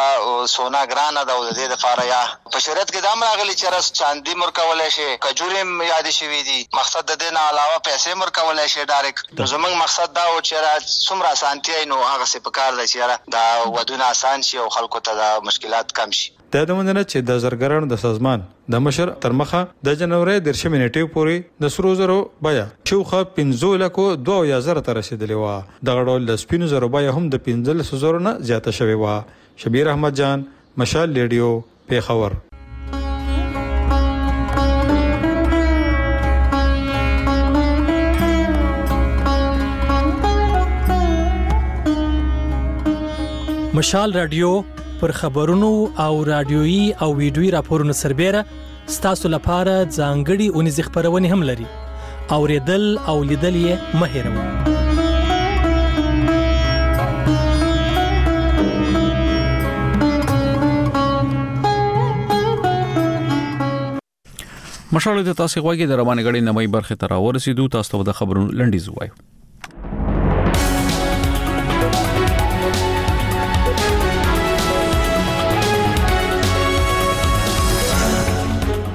چې سونا ګرانه دا د دې لپاره یا په شریعت کې دا راغلي چې چاندي مرکولای شي کجورم یاد شي دي مقصد د دې نه علاوه پیسې مرکولای شي ډایرکټ. زمونږ مقصد دا و چې څومره اسانتي نو هغه څه په کار دی چې دا ودونه آسان شي او خلکو ته د مشکلات کم شي.
دا د مونږ نه چې د زرګرانو د سازمان د مشر تر مخه د جنوري 10 نیټې پورې د سرو زرو بیا چوخه 15,02,000 ته رسیدلې و. د غړول د سپینو زرو بیا هم د 15,000 نه زیاته شوې و. شبیر احمد جان مشال ریډیو پیښور.
مشال رادیو پر خبرونو او رادیويي او ویډیويي راپورونو سربېره ستاسو لپاره ځانګړي اونیز خبرونه هم لري. اوریدل او لیدل یې مه هېروئ.
مشال د تاسو غوږی د روانه غړي نمای برخه تر ورسېدو تاسو ته د خبرونو لنډیز وایو.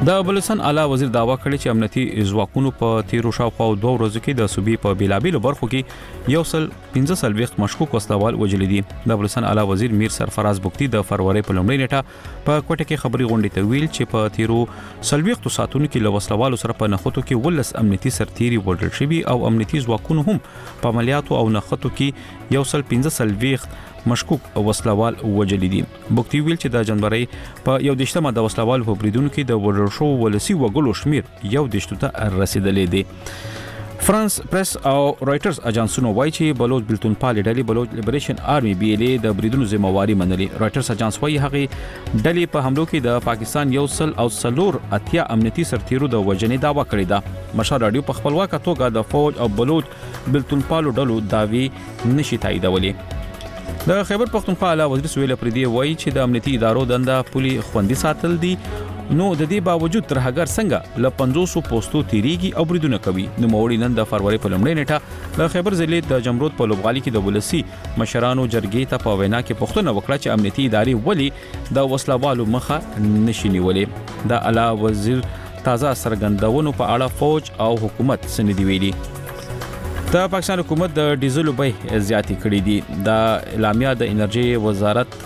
د بلوچستان اعلی وزیر داوا کړی چې امنیتي ځواکونو په تیرو شاوخوا 2 ورځو کې د صوبې په بیلابیلو برخو کې 115 مشکوک وسلوال وژل دي. د بلوچستان اعلی وزیر میر سرفراز بوکتی د فروری په لومړۍ نیټه په کوټه کې خبري غونډې ته ویل چې په تیرو 40 ساعتونو کې له وسلوالو سره په نخښتو کې ولس امنیتي سرتيري وژل شوي او امنیتي ځواکونو هم په عملیاتو او نخښتو کې 115 مشکوک وسلوال وژل دي. بوکتی ویل چې د جنوري په 11مه د وسلوال په بریدونو کې د وژل شو ولسی وګړو شمیر 11 ته رسیدلې دي. فرانس پریس او رائټرز اجانسونو وایي چې بلوچ بلتونپال ډلې بلوچ لیبریشن آرمي BLA د بریدونو ذمہواری منلي. رائټرز اجانس وایي هغه ډلې په حملو کې د پاکستان یوسل او سلور اتیا امنیتي سرتیرو د وژنې داوا کړې ده. مشال رادیو په خپلواکه توګه د فوج او بلوچ بلتونپال ډلو داوی نشي تاییدولې. د خیبر پختونخوا اعلی وزیر سویل پردی وایي چې د امنیتي ادارو دنده پولي خوندي ساتل دي، نو د دې باوجود ترهګر څنګه ل 500 پوسټو تیریږي او بریدونه کوي. نو موري نن د فروری په لومړۍ نیټه د خیبر ضلع د جمرود په لوبغالي کې د ولسی مشرانو جرګې ته په وینا کې پښتنه وکړه چې امنیتي ادارې ولې د وسلوالو مخه نشي نیولې. د اعلی وزیر تازه سرګندونو په اړه فوج او حکومت سندې ویلي. د پاکستان حکومت د ډیزل بیې زیاتې کړې دي. د اعلامیه د انرژي وزارت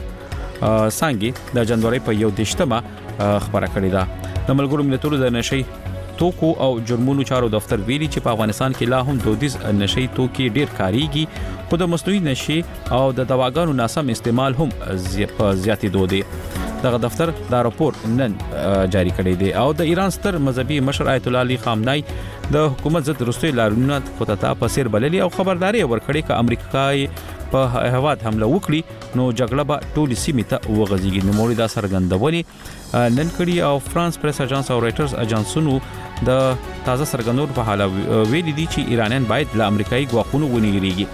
څنګه د جنوري په 11مه خبره کړې ده. د ملګرو ملتونو د نشي توکو او جرمونو چارو دفتر ویلي چې په افغانستان کې لا هم دودیز نشي توکي ډیر کاریږي، خو د مصنوعي نشي او د دواګانو ناسم استعمال هم زیاتې دودي. دغه دفتر دا راپور نن جاری کړی دی او د ایران ستر مذهبي مشر آیت الله علي خامنای د حکومت ضد روسي لارونه خطا په سیر بللي او خبرداري ورکړي چې امریکای په هواد حمله وکړي نو جګړه به ټول سیمه ته وغځيږي. نو موري دا سرګندونی نن کړي او فرانس پریس اجانس او رائټرز اجانسونو د تازه سرګندونو په حاله ویلي دي چې ایرانیان باید له امریکایي ګواښونو ونیریږي.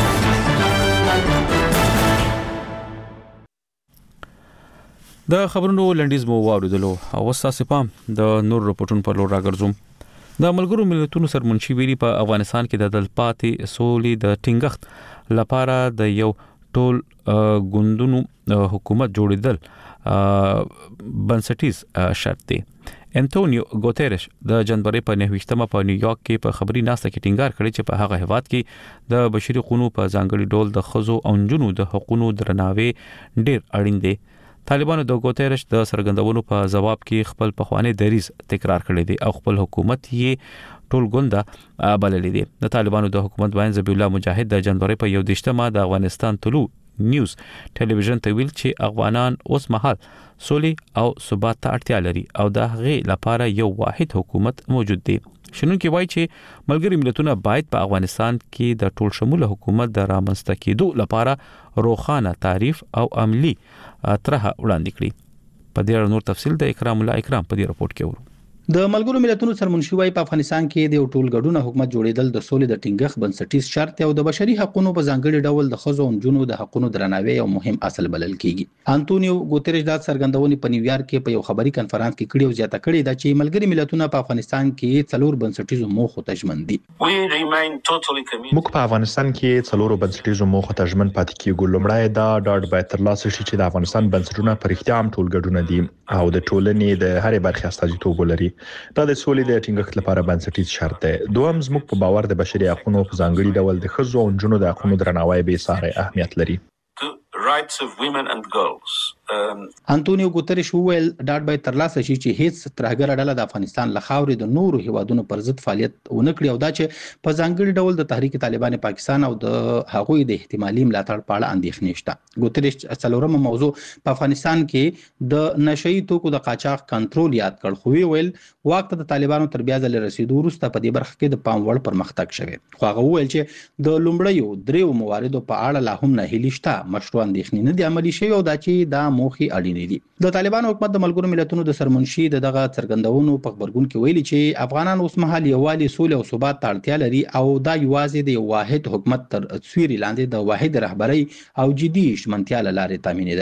د خبرونو لنډیز مو واوریدلو او تاسو پام د نور رپورټونو په لور راګرځوم. د ملګرو ملتونو سرمنشي ویلي په افغانستان کې د دلپاتې سولې د ټینګښت لپاره د یو ټول ګوندونو حکومت جوړیدل بنسټیز شرط دی. انټونیو ګوتيرش د جنوري په 9مه په نیویارک کې په خبري ناسته کې ټینګار کړی چې په هغه هیواد کې د بشري حقوقو په ځانګړي ډول د خزو او نجونو د حقوقو درناوی ډیر اړین دی. طالبانو د ګوتيرش د سرګندونو په جواب کې خپل پخوانی دریز تکرار کړی دی او خپل حکومت یې ټول ګوندا بللی دی. د طالبانو د حکومت باندې ذبیح الله مجاهد د جنوري په 11مه د افغانستان طلوع نیوز ټلویزیون ته ویل چې افغانان اوس مهال سولې او ثبات ته اړتیا لري او د هغې لپاره یو واحد حکومت موجود دی. شنونکي وایي چې ملګري ملتونه باید په افغانستان کې د ټول شموله حکومت د رامنځته کېدو لپاره روښانه تعریف او عملی طرحه وړاندې کړي. په دې اړه نور تفصیل د اکرام الله اکرام په دې رپورت کې ورو.
د ملګرو ملتونو سرمنشي وايي په افغانستان کې د یو ټولګډونه حکومت جوړیدل د سولې د ټینګښت بنسټیز شرط او د بشري حقوقو په ځانګړي ډول د خزو او جنونو د حقوقو درناوی یو مهم اصل بلل کیږي. انټونیو ګوتيرش د سرګندونې په نیویارک کې په یو خبري کانفرنس کې کړي او زیاته کړي دا چې ملګري ملتونه په افغانستان کې څلور بنسټیزو موخو ته ژمن دي.
موږ په افغانستان کې څلور بنسټیزو موخو ته ژمن پاتې کیږو. لومړی دا ډاډ باید ترلاسه شي چې د افغانستان بنسټونه په رښتیا هم ټولګډونه دي او د ټولنې د هرې برخې استازیتوب ولري. دا د سولې د ټینګښت لپاره بنسټیز شرط دی. دوهم زموږ په باور د بشري حقوقو په ځانګړي ډول د ښځو او نجونو د حقوقو درناوی به ساري اهمیت لري.
انټونیو ګوتيرش وویل ډاډ باید ترلاسه شي چې هیڅ ترهګر ډله د افغانستان له خاورې د نورو هیوادونو پر ضد فعالیت ونه کړي او دا چې په ځانګړي ډول د تحریک طالبان پاکستان او د هغوی د احتمالي ملاتړ په اړه اندېښنې شته. ګوتيرش څلورمه موضوع په افغانستان کې د نشئی توکو د قاچاق کنټرول یاد کړ خو ویل واک ته د طالبانو تر بیا ځل رسیدو وروسته په دې برخه کې د پام وړ پرمختګ شوی. خو هغه ویل چې د لومړیو دریو مواردو په اړه لا هم ناهیلي شته، مشروع اندېښنې نه دي عملي شوی او دا چې دا موخي اړینې دي. د طالبان حکومت د ملګرو ملتونو د سرمنشي دغه څرګندونو په خبرګون کې ویلي چې افغانان اوس مهال یووالي سولې او ثبات ته اړتیا لري او دا یوازې د یو واحد حکومت تر سیوري لاندې د واحد رهبرۍ او جدي شمنتیا لاره تامینېدای شي.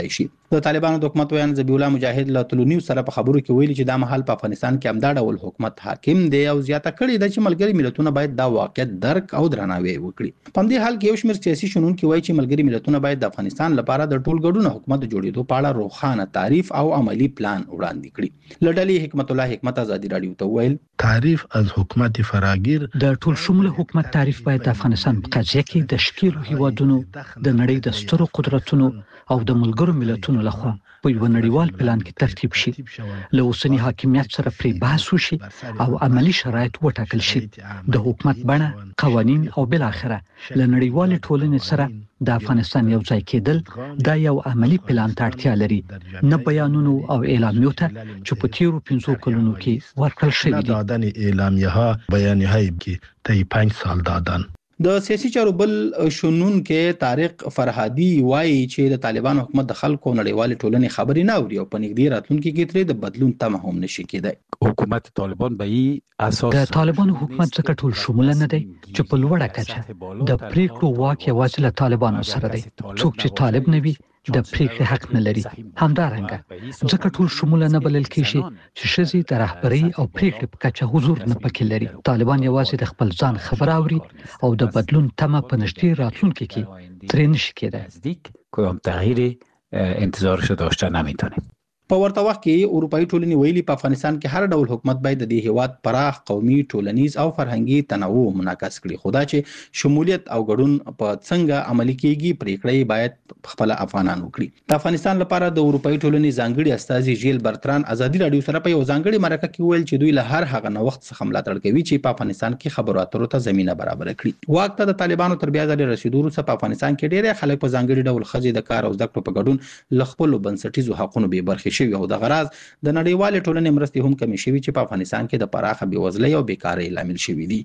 د طالبانو د حکومت ویان ذبیح الله مجاهد له تلونیو سره په خبرو کې ویلي چې دا مهال په افغانستان کې همدا ډول حکومت حاکم دی او زیاته کړې ده چې ملګري ملتونه باید دا واقعیت درک او درناوی وکړي. په دې حال کې یو شمېر سیاسي شنونکي وایي چې ملګري ملتونه باید د افغانستان لپاره د ټول ګډون حکومت جوړېدو په اړه روښانه تعریف او عملی پلان وړاندې کړي. لډلې حکمت الله حکمت ازادي رادیو ته ویل
تعریف از حکومت فراگیر
د ټول شموله حکومت تعریف باید د افغانستان په قضیه کې د شکیلو هیوادونو د نړۍ د سترو قدرتونو او د ملګرو ملتونو لخوا په یو نړیوال پلان کې ترتیب شي، له اوسنی حاکمیت سره پرې بحث وشي او عملی شرایط وټاکل شي. د حکومت بڼه، قوانین او بل اخره له نړیوال ټولنې سره د افغانستان یو ځای کېدل دا یو عملی پلان ته اړتیا لري، نه بیانونو او اعلامیو ته چې په تیرو 15 کلونو کې ورکړل شوي دي.
دادن اعلامیه ها بیانیه هایی که طی 5 سال دادن.
د سیاسي چارو بل شنونکي طارق فرهادي وایي چې د طالبانو حکومت د خلکو نړیوال ټولنې خبرې نه اوري او په نږدې راتلونکي کې ترې د بدلون تمه هم نشي کېدای.
حکومت طالبان به اساس د طالبانو حکومت څخه ټول شموله نه دی چې په لوړه کچه د پریکړو واک یوازې له طالبانو سره دی. څوک چې طالب نه وي د پریکړې حق نه لري. همدارنګه ځکه ټول شموله نه بلل کېږي چې ښځې د رهبرۍ او پریکړې په کچه حضور نه پکې لري. طالبان یوازې د خپل ځان خبره اوري او د بدلون تمه په نږدې راتلونکي کې ترې نشي کېدای. کوم تغییر انتظارش داشته نمیتونیم.
په ورته وخت کې اروپאי ټولنې ویلي په افغانستان کې هر ډول حکومت باید د دې هیواد پراخ قومي، ټولنیز او فرهنګي تنوع منعکس کړي. خدا چې شمولیت او ګډون په څنګه عملي کیږي پریکړې باید خپل افغانان وکړي. د افغانستان لپاره د اروپאי ټولنې ځانګړي استاذي ژیل برتران ازادي رادیو سره په یو ځانګړي مرکه کې ویل چې دوی له هر هغه نوښت څخه ملاتړ کوي چې په افغانستان کې خبرو اترو ته زمينه برابر کړي. واک ته د طالبانو تر بیا ځلې رسیدو وروسته په افغانستان کې ډېر خلک په ځانګړي ډول ښځې د کار او زده کړو په ګډون له خپلو بنسټیزو حقونو بې برخې شوي او د غراض د نړیوال ټولنې مرستې هم کمې شوي چې په افغانستان کې د پراخه بېوزلۍ او بیکارۍ لامل شوي دي.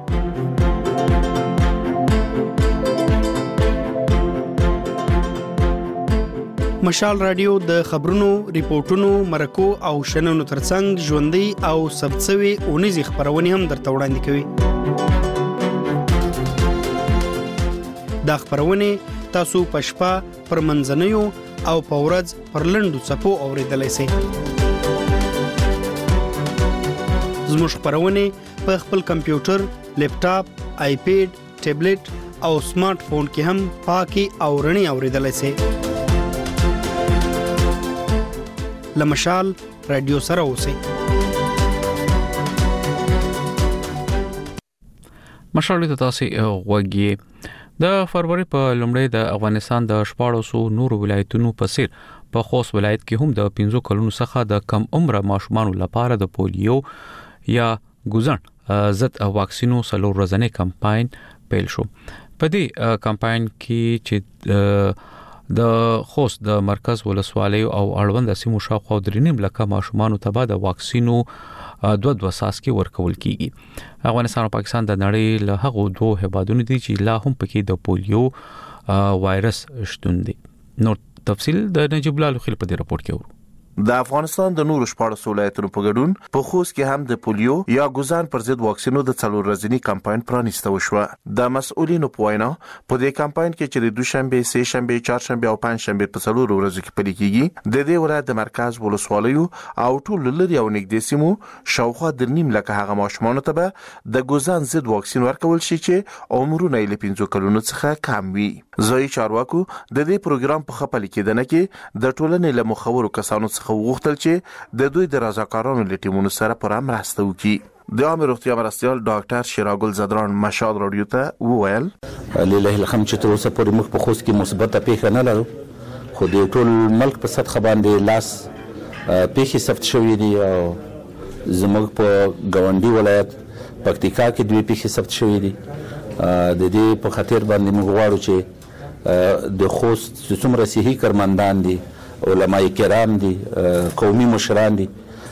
مشال رادیو د خبرونو، ریپورتونو، مرکو او شننو ترڅنګ ژوندۍ او ثبت شوي اونیزې خبرونه هم درته وړاندې کوي. دا خبرونه تاسو په شپه، پر منځنیو او په ورځ پر لنډو څپو اوریدلای شئ. زموږ خبرونه په خپل کمپیوټر، لیپټاپ، آیپیډ، ټابلیټ او سمارټ فون کې هم پاکي او رڼي اوریدلای شئ. لمشال رادیو سره اوسئ.
مشال ته تاسو وګورئ. د فروری په لومړۍ د افغانستان د 1400 نورو ولایتونو په څیر په خوست ولایت کې هم د 15 کلونو څخه د کم عمره ماشومانو لپاره د پولیو یا ګوزن ضد واکسینو سلور ورځنی کمپاین پیل شو. په دې کمپاین کې چې د خوست د مرکز ولسوالۍ او اړوند سیمو شاوخوا 3.5 لک ماشومانو ته د واکسینو دوه ساسکي ورکول کیږي. افغانستان او پاکستان د نړۍ له هغو دوه هیوادونو دي چې لا هم پکې د پولیو وایرس شتون دي. نو تفصیل د نجیب الله لوخیل په دې راپور کې ورو.
د افغانستان د نورو 14 ولایتونو په ګډون په خوست کې هم د پولیو یا ګوزان پر ضد واکسینو د څلور ورځنی کمپاین پرانیسته وشو. د مسؤلینو په وینا په دې کمپاین کې چې د دوشنبه، سه شنبه، چهارشنبه او پنځشنبه په څلور ورځو کې پلي کیږي، د دې ولایت د مرکز ولسوالیو او ټول لري او نږدې سیمو شاوخوا 3.5 لک هغه ماشومان ته به د ګوزان ضد واکسین ورکول شي چې عمرونه یې 15 کلونو څخه کم وي. ځای چارواکو د دې پروګرام په خپل کې د ټولنې له مخورو کسانو څخه وغوښتل چې د دوی د رضاکارانو له ټیمونو سره پر مرسته وکړي. د عامه روغتیا مرستیال ډاکټر شیراګل زدران مشال رادیو ته وویل
لله الحمد چې تر اوسه پورې موږ په خوست کې مثبته پیښه نه لرو، خو د ټول ملک په سطح باندې لاس پیښې ثبت شوې دي او زموږ په ګاونډي ولایت پکتیکا کې دوی پیښې ثبت شوې دي. د دې په خاطر باندې موږ غواړو چې د خوست څومره صحي کارمندان دي، علماء کرام دي، قومي مشران دي،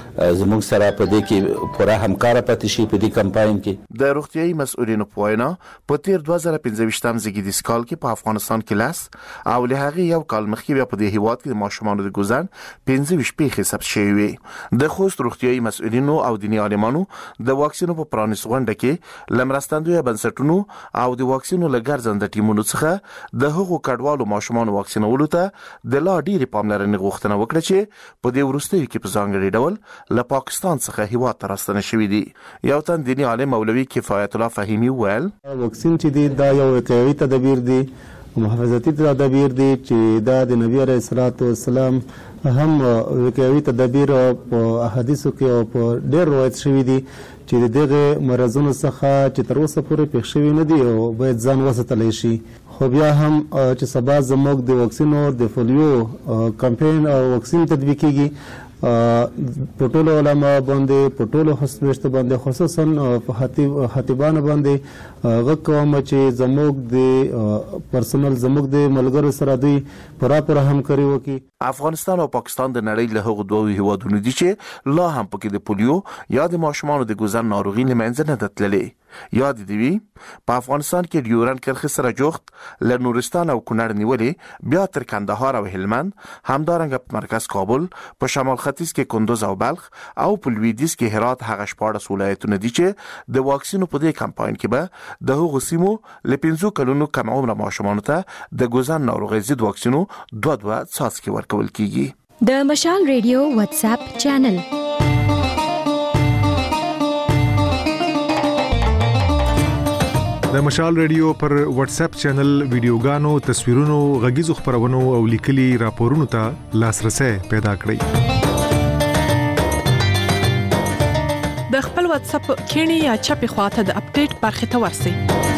زموږ سره په دې کې پوره همکار پاتې شي په دې کمپاین کې.
د روغتيایي مسؤلینو په وینا په تیر 2015 زیږدیز کال کې په افغانستان کې لاس او له هغه یو کال مخکې بیا په دې هیواد کې ماشومان د ګوزن 15 پیښې ثبت شوې وي. د خوست روغتيایي مسؤلینو او دیني عالمانو د واکسینو په پرانیست غونډه کې لمرستندوی بنسټونو او د واکسینو لګرځنده ټیمونو څخه د هغو کډوالو ماشومان واکسینولو ته د لا ډیرې پاملرنې غوښتنه وکړه چې په دې وروستیو کې په ځانګړي ډول له پاکستان څخه هیواد ته راستنه شوې دي. یو تن دیني عالم مولوي کفایت الله فهیمی ویل
واکسین چې دی دا یو وقایوي تدابیر دی، محافظتي تدابیر دي چې دا د نبی عليه الصلاه والسلام هم وقایوي تدابیر په احادیثو کې او په ډېر روایت شوی دي چې دغه مرزونو څخه چې تر اوسه پورې پېښ شوی نه دي او باید ځان وساتلی شي. خو بیا هم چې سبا زموږ د واکسینو د فولیو کمپاین او واکسین تطبیق کیږي په ټولو علما باندې په ټولو هسپتالونو باندې خصوصا په خطیبانو باندې غږ کوم چې زموږ د پرسونل زموږ د ملګرو سره دوی پوره همکاري وکړي.
افغانستان او پاکستان د نړۍ له هغو دوه هیوادونو دي چې لا هم پکې د پولیو یا د ماشومانو د ګوزن ناروغي لمنځه نه تللې. یاد دی په افغانستان کې ډیورند کرښې سره جوخت له نورستان او کونړ نیولې بیا تر کندهار او هلمند، همدارنګه په مرکز کابل، په شمال ختیځ کې کندوز او بلخ او په لویدیځ کې هرات هغه 14 ولایتونه دي چې د واکسینو په دې کمپاین کې به د هغو سیمو له 15 کلونو کم عمر ماشومانو ته د ګوزن ناروغي ضد واکسینو 2 څاڅکي ورکول کیږي.
د مشال ریډیو واتس اپ چینل
د مشال ریډیو پر واتس اپ چینل ویډیوګانو، تصویرونو، غږیزو خبرونو او لیکلي راپورونو ته لاسرسي پیدا کړئ.
د خپل واتس اپ کینی یا چپی خواته د اپډیټ برخه ته ورسئ.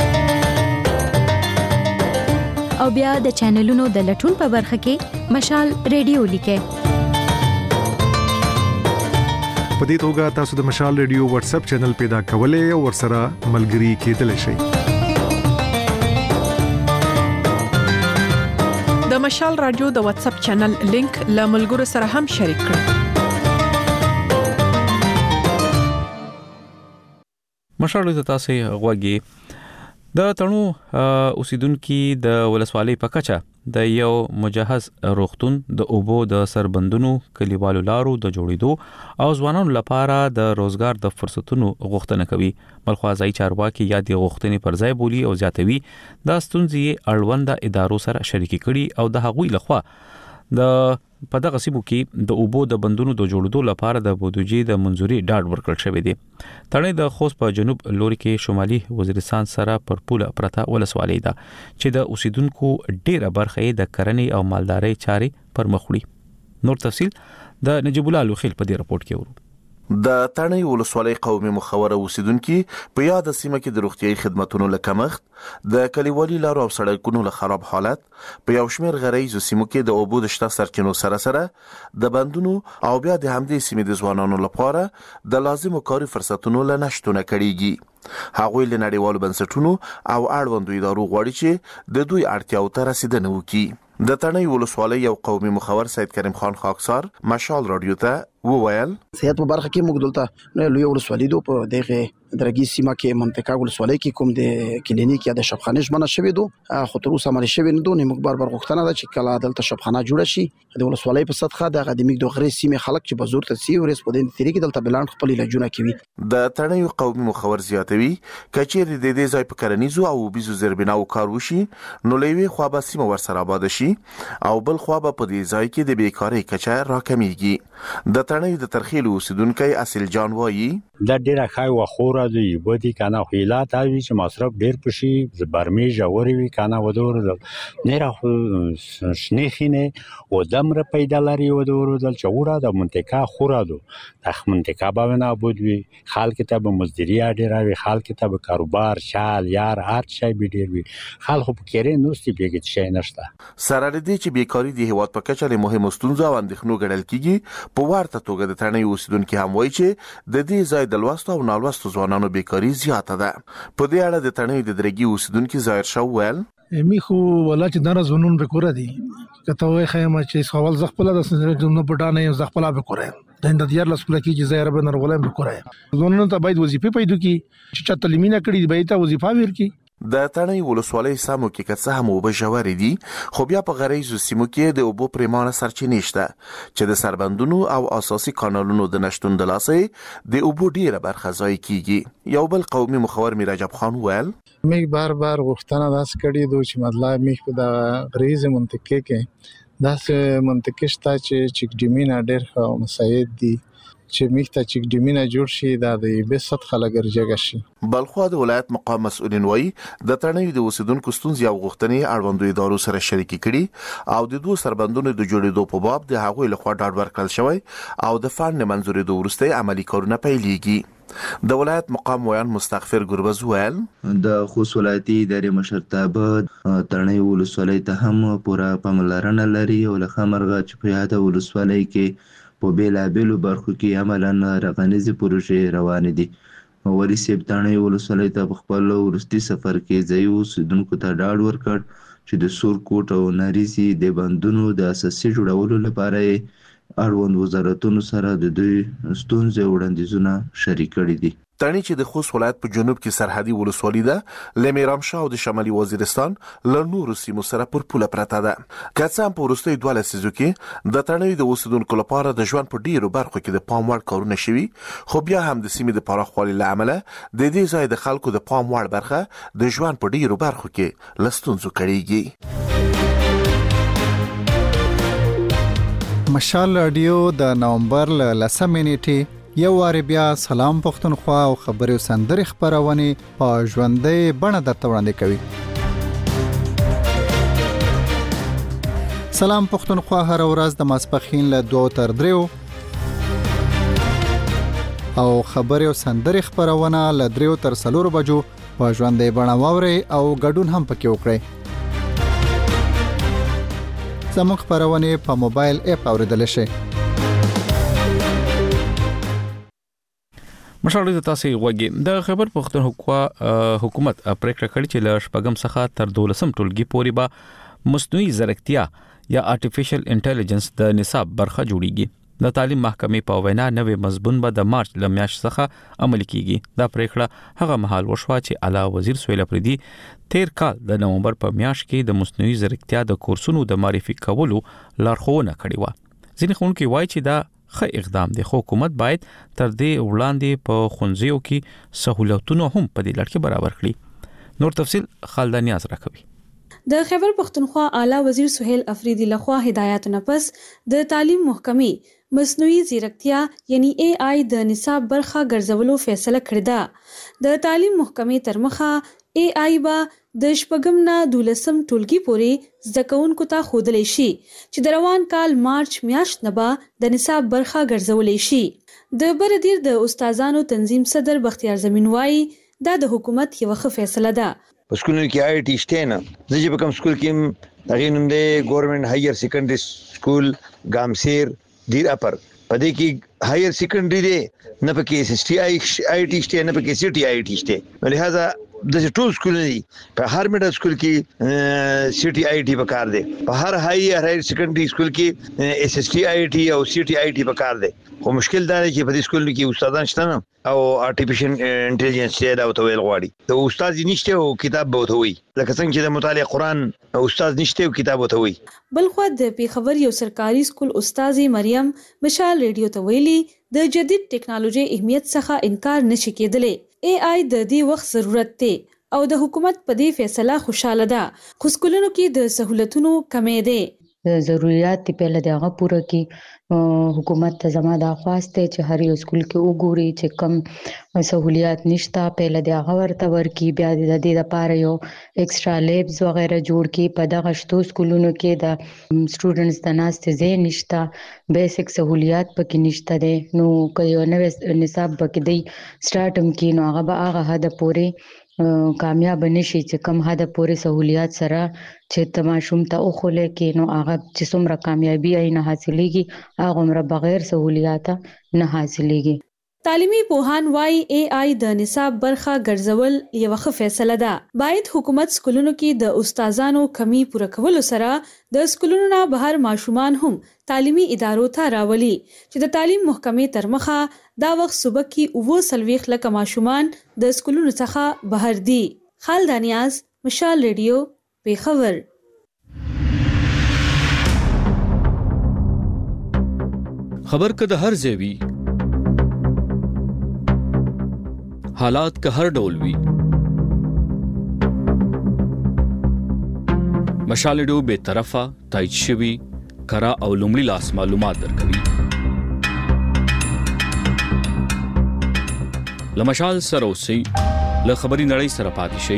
او بیا د چینلونو د لټون په برخه کې مشال ریډیو لیکئ.
په دې توګه تاسو د مشال ریډیو واتس اپ چینل پیدا کولای او ورسره ملګري کېدلی شئ.
د مشال رادیو د واتس اپ چینل لینک له ملګرو سره هم شریک کړئ.
مشال د تاسو غوږی د تڼو اوسیدونکو د ولسوالۍ په کچه د یو مجهز روغتون د اوبو د سربندونو کلیوالو لارو د جوړېدو او ځوانانو لپاره د روزګار د فرصتونو غوښتنه کوي. بلخوا ځای چارواکي یا د غوښتنې پر ځای بولی او زیاتوي د ستونزې اړوند ادارو سره شریکي کړي او د هغوی لخوا د په دغه سیمو کې د اوبو د بندونو د جوړېدو لپاره د بودیجې د منځوري ډاډ ورکړل شوی دی. تړې د خوست په جنوب لوري کې شمالي وزیرستان سره پر پوله پرته ولسوالۍ ده چې د اوسیدونکو ډیره برخه د کرنې او مالدارۍ چارې پر مخ وړي. نور تفصیل د نجیب الله لوخیل په دې راپورټ کې ورو.
د تڼۍ ولسوالۍ قومي مخوره اوسیدونکو په یاد سیمه کې د روغتيایي خدماتو له کمښت، د کلیوالي لارو او سړکونو له خراب حالت، په یو شمېر غریزو سیمو کې د اوبو د شته سرچینو سره د بندونو او بیا د همدې سیمې د ځوانانو لپاره د لازمو کاري فرصتونو له نشټونه کړيږي. هغوی له نړیوالو بنسټونو او اړوندو ادارو غواړي چې د دوی اړتیاو ته رسیدنه وکړي. د تڼۍ ولسوالۍ یو قومي مخور سید کریم خان خاکسار مشال رادیو ته وویل
صحت په برخه کې موږ دلته لوی ولسوالۍ دو په دغه درګي سیمه کې منطقه ولسوالۍ کې کوم د کلینیک یا د شفخانه ژمنه شوی دو خو تر اوسه عمل شوی نه دو. موږ بار غوښتنه ده چې کله دلته شفخانه جوړه شي د ولسوالۍ په سطحه د اکاډمیک د غری سیمه خلک چې بزرګ ته سی ورس په دې طریقې دلته بلان خپل علاجونه کوي.
د تڼۍ قومي مخور زیاتوي کچېر د دې ځای په کرنیزو او بيزو زربیناو کار وشي نو لوی خو به سیمه ورسره آباد شي او بل خو به په دې ځای کې د بیکاری کچه راکمېږي. د تڼۍ د ترخیل اوسیدونکو اصل جان وایي
دا ډیره خای وخوره دی بودی کنه خیلات اوی چې مصرف ډیر پشي برمی جوړی وی کنه ودور نه را شنیخینه و دمر پیدا لري ودور دل چوره د منطقه خوره دو د منطقه باندې بود وی خال کتاب مزدری ډیر وی خال کتاب کاروبار شال یار هر شی به ډیر وی خال خو پکې نوستي بیګت شي نشته.
سره دې چې بیکاری د هیواد په کچه له مهمه ستونزه او اندېښنو ګڼل کیږي په ورته توګه د تڼۍ اوسیدونکو هم وایي چې د دې ځای د لوستو او نالوستو ځوانانو بیکاری زیاته ده. په دې اړه د تڼۍ د درګي اوسیدونکو ظاهر شو ویل
میخو ولا چې دغه زونون به کوره دي کته وای خیمه چې سوال زغپله د نه پټانه زغپله به کوره
د اندیار لسکوله کې چې زه رب نرغولم وکړم زونونو ته باید وظیفه پیدا کی چې تعلیمي نه کړی به ته وظیفه ورکړي
د تڼۍ ولسوالۍ سمو کې که هم اوبه ژورې دي خو بیا په غریزو سیمو کې د اوبو پریمانه سرچینې شته چې د سربندونو او اساسي کانالونو د نشټون د لاسه د اوبو ډیره برخه ځای کیږي یو بل قومي مخور میرجب خان ویل
میک بار غوښتنه داس کړي دوی چې مطلب میک په د غریزه منطقه کې داس منطقه شته چې چک ډیمینا ډېر ښه مساعد دي چې میخته چې ډیمینه جوړ شي دا د بسط خلک ورجګ شي
بلخو د ولایت مقام مسؤلین وایي د تڼۍ د اوسیدونکو ستونزې او غوښتنې اړوندو ادارو سره شریک کړي او د دوه سربندونو د جوړېدو په باب د هغوی لخوا ډاډ ورکړل شوی او د فند منځوري د ورستۍ عملی کارونه پیلېږي د ولایت مقام ویان مستغفر ګربز ویل
د خوست ولایتي ادارې مشرتابه تڼۍ ولسوالۍ ته هم پوره پاملرنه لري او له خمرغه چې په یاده ولسوالۍ کې په بیلابیلو برخو کې عملاً رغنیزي پروژې روانې دي ولی سیب تڼۍ ولسوالۍ ته په خپل ورستي سفر کې ځای اوسیدونکو ته ډاډ ورکړ چې د سور کوټ او ناریزي د بندونو د اساسي جوړولو لپاره اړوند وزارتونو سره د دوی ستونزې وړاندیزونه شریک کړي دي
تڼۍ چې د خوست ولایت په جنوب کې سرحدي ولسوالۍ ده لمیرامشاه او د شمالي وزیرستان له نورو سیمو سره پر پوله پرته ده که څه هم په وروستیو 12 لسیزو کې د تڼۍ د اوسیدونکو لپاره د ژوند په ډیرو برخو کې د پام وړ کارونه شوي خو بیا هم د سیمې د پراخوالي له امله د دې ځای د خلکو د پام وړ برخه د ژوند په ډیرو برخو کې له ستونزو کړيږي
مشال رادیو د نومبر له 10 نیټې یو واری بیا سلام پښتونخوا او خبري سندري خبرونه په ژوندۍ بڼه درته وړاندې کوي. سلام پښتونخوا هر ورځ د ماسپخین له 2 تر 3 او خبري سندري خبرونه له 3 تر 4 بجو په ژوندۍ بڼه واوري او ګډون هم پکې وکړئ. زموږ خبرونه په موبایل اپ اوریدل شي.
مشاورې د تاسو غوږی د خبر پښتونخوا حکومت پریکړه کړې چې له شپږم څخه تر 12 ټولګي پورې به مصنوعي ځیرکتیا یا آرټیفیشل انټيليجنس د نصاب برخه جوړیږي. د تعلیم محکمې په وینا نوې مضمون به د مارچ ل میاشتې څخه عملي کیږي. دا پریکړه هغه مهال وشوه چې اعلی وزیر سهیل اپریدي تیر کال د نومبر په میاشت کې د مصنوعي ځیرکتیا د کورسونو د معرفي کولو لارښوونه کړې و. ځینې ښوونکي وایي چې دا ښه اقدام دی خو حکومت باید تر دې وړاندې په ښوونځیو کې سہولتونه هم په دې لړ کې برابر کړي. نور تفصیل خالد نیاز راکوي.
د خیبر پختونخوا اعلی وزیر سهیل اپریدي لخوا هدایتونه پس د تعلیم محکمې مصنوعي ځیرکتیا یعنی AI د نصاب برخه ګرځولو فیصله کړې ده. د تعلیم محکمې تر مخه AI با د شپږم نه 12 ټولګي پورې زده کوونکو ته ښودلی شي چې د روان کال مارچ میاشت نه به د نصاب برخه ګرځولې شي. د بردیر د استادانو تنظیم صدر بختیار زمین وایي دا د حکومت یو ښه فیصله ده.
په سکولونو کې IT شته نه زه په کوم سکول کې هغه نوم دی ګورنمنت هایر سیکنډري سکول ګامسیر دیر اپر پدې کې هایر سیکنډري دی نه پکې SSTI IT شته نه پکې CTI IT شته لہذا د ټول سکول دی په هر میډل سکول کې CTI IT پکار دی په هر هایر سیکنډري سکول کې SSTI IT او CTI IT پکار دی خو مشکل دا دی چې په دې سکول کې استادان شته نه او آرټیفیشل انټيليجنس یې دا وتویل غواړي ته استاد نشته او کتاب به وتوي لکه څنګه چې د مطالعه قرآن استاد نشته او کتاب وتوي.
بلخو د پیښور یو سرکاري سکول استاذي مریم مشال ریډیو ته ویلي د جدید ټیکنالوژي اهمیت څخه انکار نشي کېدلی. AI د دې وخت ضرورت دی او د حکومت په دې فیصله خوشاله ده. خو سکولونو کې د سہولتونو کمی ده.
ضرورت په لږه پوره کې حکومت ته زما د خواسته چې هر یو سکول کې وګوري چې کم سہولیات نشته په لږه ورته ورکی بیا د دې لپاره یو ایکسترا لیبز وغیرہ جوړ کی په دغه شتو سکولونو کې د سټوډنټس د ناست ځای نشته بیسیک سہولیات پکې نشته ده نو کيو نو نصاب پکې دی سٹارټم کې نو هغه حد پورې کامیاب نشي چې کم حد پورې سہولیات سره چې تماشوم ته اوخله کې نو هغه چې څومره کامیابی نه حاصلېږي هغه عمر بغیر سہولیات نه حاصلېږي.
تعلیمي پوهان وايي AI د نصاب برخه ګرځول یو ښه فیصله ده. باید حکومت سکولونو کې د استادانو کمی پوره کولو سره د سکولونو نه بهر ماشومان هم تعلیمي ادارو ته راولي چې د تعلیم محکمې تر مخه دا وخت صوبه کې 29 لک ماشومان د سکولونو څخه بهر دي. خال دانیاز، مشال ریډیو، پیښور.
خبر که د هر ځای وي، حالات که هر ډول وي، مشال ریډیو به طرفه تایید شوی کرا او لومړی لاس معلومات درکوي. لمشال سره اوسئ، له خبري نړۍ سره پاتې شئ.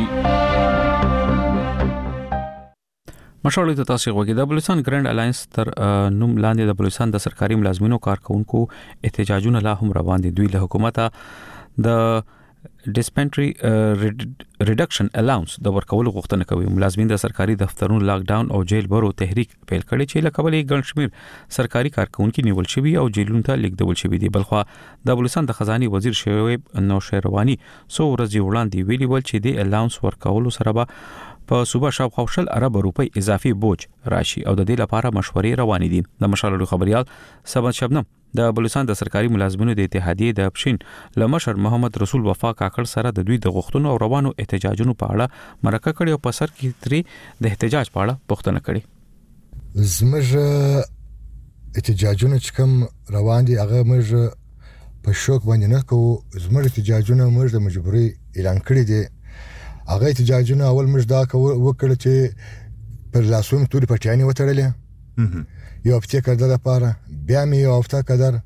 مشال ته تاسو غوږی د بلوچستان ګرند الاینس تر نوم لاندې د بلوچستان د سرکاري ملازمینو کارکونکو احتجاجونه لا هم روان دي. دوی له حکومت د ډیسپنټری ریډکشن الاونس د ورکولو غوښتنه کوي. ملازمین د سرکاري دفترونو لاک ډاون او جیل برو تحریک پیل کړي چې له کبله ګڼ شمیر سرکاري کارکونکو نیول شوی او جیلونو ته لیږدول شوی دي. بلخو د بلوچستان د خزاني وزیر شعیب نوشیروانی سو ورځې وړاندې ویلي ول چې د الاونس ورکولو سره به په صوبه شاوخوا 100 ارب روپۍ اضافي بوج راشي او د دې لپاره مشورې روانې دي. د مشالو خبريال سبا شبنم د بلوچستان د سرکاري ملازمینو د اتحادیې د پښین لمشر محمد رسول وفا کاکړ سره د دوی د غوښتنو او روانو احتجاجونو په اړه مرکه کړې او په سر کې تری د احتجاج په اړه پوښتنه کړې.
زموږ احتجاجونه چې کوم روان دي هغه موږ په شوک باندې نه کوو. زموږ احتجاجونه موږ د مجبوري اعلان کړی دي. هغه احتجاجونه اول موږ دا وکړ چې پر لاسونو توري پټیانې وتړلې یو هفته کړه لپاره، بیا مې یو هفته کړه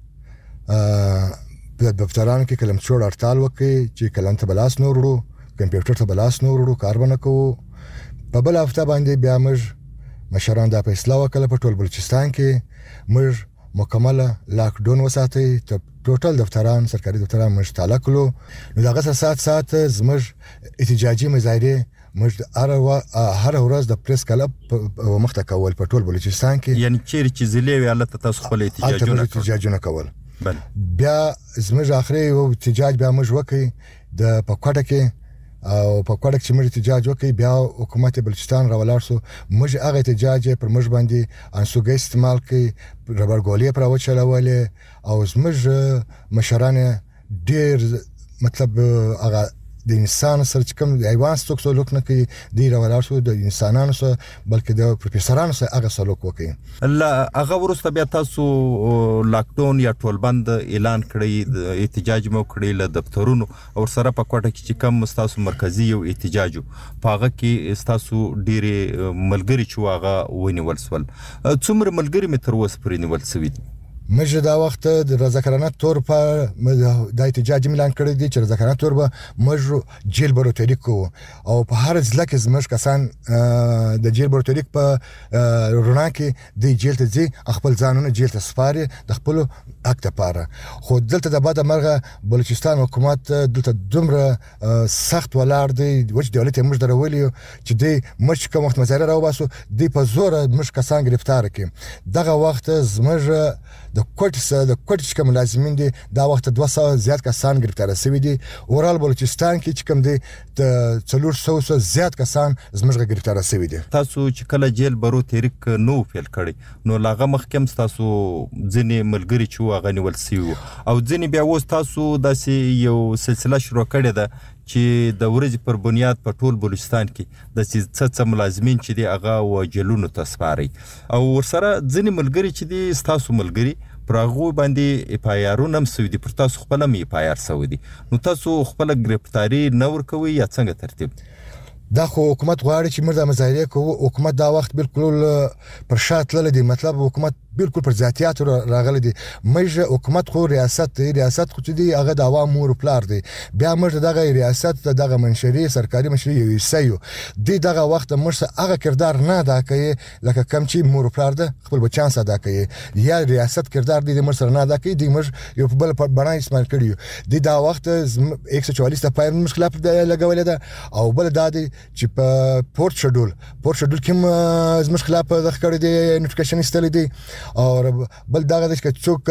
په دفترانو کې کلم څوړ هړتال وکړي چې کلم ته بلاس نور وړو، کمپیوټر ته بلاس نور وړو، کار باندې کوو. په بل هفته باندې بیا موږ مشران دا فیصله وکړه په ټول بلوچستان کې موږ مکمله لاک ډاون وساتي. ټوټل دفتران سرکاري دفتران موږ تعالی کړو. نو دغه سات زموږ احتجاجي مظاهره موږ هر ورځ د پریس کلب مخته کول په ټول بلوچستان کې.
یعنی چیرې چې ضلع ویالت تاسو خپل
احتجاجونه کول. بیا زموږ اخري احتجاج بیا موږ وکړي د پکوټه کې او په کوړک چې موږ احتجاج وکړي بیا حکومت بلوچستان راولار سو موږ هغه احتجاج پر موږ باندې انسوګي استعمال کړي، ربر ګولې پر وچلولې او زموږ مشران ډېر مطلب هغه د انسان سره چې کوم حیوان څوک سلوک نه کوي دی راولار سو د انسانانو سره بلکې د پروفیسورانو سره هغه سلوک وکړي.
الله هغه ورسته بیا تاسو لاک ډاون یا ټول بند اعلان کړی، د احتجاج مو کړی له دفترونو او سره په کوټه کې چې کوم تاسو مرکزی یو احتجاج پاغه کې تاسو ډېر ملګری چې واغه ونیول سول. څومره ملګری مې تر اوسه پرې نیول سوي دي؟
موږ دا وخت د رضاکارانه تور په د احتجاج اعلان کړی دی چې رضاکارانه تور به موږ جیل برو تحریک کوو او په هر ځل کې زموږ کسان د جیل برو تحریک په رونا کې د جیل ته ځي خپل ځانونه جیل ته سپاري د خپل حق لپاره. خو دلته د بعد مرغه بلوچستان حکومت دلته دومره سخت ولاړ دی وجه دولت موږ درولې چې د مچ کوم وخت مزاره راو باسو دی په زور موږ کسان گرفتار کړي. دغه وخت زموږ د کوټ کوم لازمین دي دا وخت 200 زیات کسان گرفتار شوي دي. اورال بلوچستان کې چې کوم دي د 400 زیات کسان زموږ گرفتار شوي دي.
تاسو چې کله جیل برو تحریک نو فعل کړی نو لاغه مخکم تاسو ځنې ملګری چې واغ نیول سیو او ځنې بیا وس تاسو داسې یو سلسله شروع کړې ده چې د ورځې پر بنیاد په ټول بلوچستان کې د څه ملازمین چې دی هغه وجلونو تسپاري او ورسره ځنې ملګری چې دی تاسو ملګری پرغو باندې اپایارونه هم سوي دي پر تاسو خپل می اپایار سوي دي. نو تاسو خپل گرفتاری نور کوي یا څنګه ترتیب؟
دا خو حکومت غواړي چې موږ د مظاهره کوو. حکومت دا وخت بالکل پر شات لدی مطلب حکومت بالکل پر ذاتيات راغلي دي. موږ حکومت خو ریاست خو چې دی هغه د عوام مور پلار دی. بیا موږ دغه ریاست دغه منشري سرکاري منشري یو سيو دی دغه وخت موږ هغه کردار نه ادا کوي لکه کم چې مور پلار ده خپل بچان ادا کوي یا ریاست کردار دی موږ سره نه ادا کوي. دی موږ یو په بل بڼه استعمال کړیو. دی دا وخت 144 ته پایم مشکلات لګولې ده او بل دا دی چې په پورت شډول کې زموږ خلاف د خکړې دی نوټیفیکیشن استل دي او بل دغه د څوک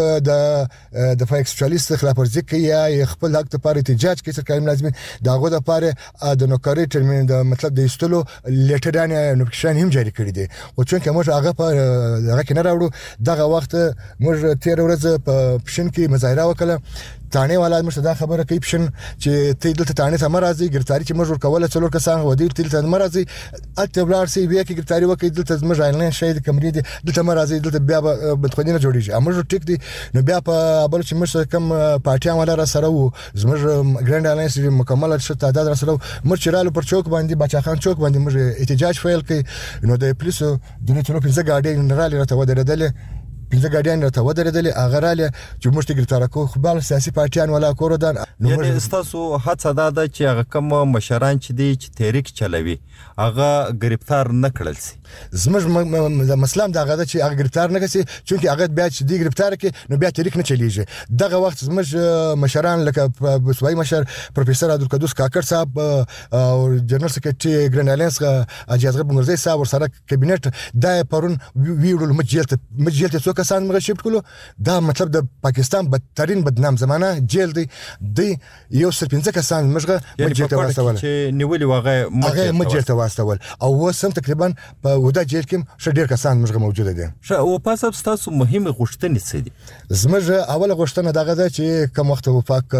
د فاکسچوالست خلاف ورزي کوي یا خپل حق ته لپاره احتجاج کوي سرکاري ملازمین دغه د لپاره د نوکری ترمین د مطلب د استلو لیټران نوټیفیکیشن هم جاری کړی دي او چې موږ هغه په هغه کې نه راوړو دغه وخت موږ 13 ورځې په پښین کې مظاهره وکړه تانه والا مشه دا خبره کوي پښین چې ته دلته تانه ته مرزي ګرفتاری چې موږ ورکوله څلور کسان ودی دلته مرزي اعتبار سي بیا کې ګرفتاری وکړي دلته موږ اعلان شهید کمرې دي دلته مرزي دلته بیا بدخونی نه جوړیږي موږ ټیک دي نو بیا په بل چې موږ کم پارټیان ولا را سره وو زموږ ګرانډ الانس مکمل شته تعداد را سره موږ چرالو پر چوک باندې بچا خان چوک باندې موږ احتجاج فایل کړ نو د پولیسو د نتونو په ځګاډي نراله راته ودرېدل پنځه ګاډیان راته ودرېدل هغه رااله چې موږ ته ګرفتار کو خو بل سیاسي پارټیان ولا کوردان
یعنی تاسو هڅه ده چې هغه کوم مشران چې دي چې تحریک چلوي هغه گرفتار نه کړل شي
زموږ مسلم دغه ده چې هغه گرفتار نه کړي چې هغه بیا چې دی گرفتار کړي نو بیا تحریک نه چلیږي دغه وخت زموږ مشران لکه صوبایي مشر پروفیسور عبدالقدوس کاکړ صاحب او جنرال سکرټری ګران الانس اجازه بنورزي صاحب ورسره کابینټ د پرون ویړل مجلته کسان موږ شفت کولو دا مطلب د پاکستان بدترین بدنام زمانہ جیل دی یو سر 15 کسان موږ مجلته واستول
چې نیولې واغه
مجلته واستول او وسم تقریبا په ودا جیل کې شډیر کسان موږ موجوده دي
او پاسه تاسو مهمه غوښتنې څه دي
زموږ اوله غوښتنه دغه ده چې کوم وخت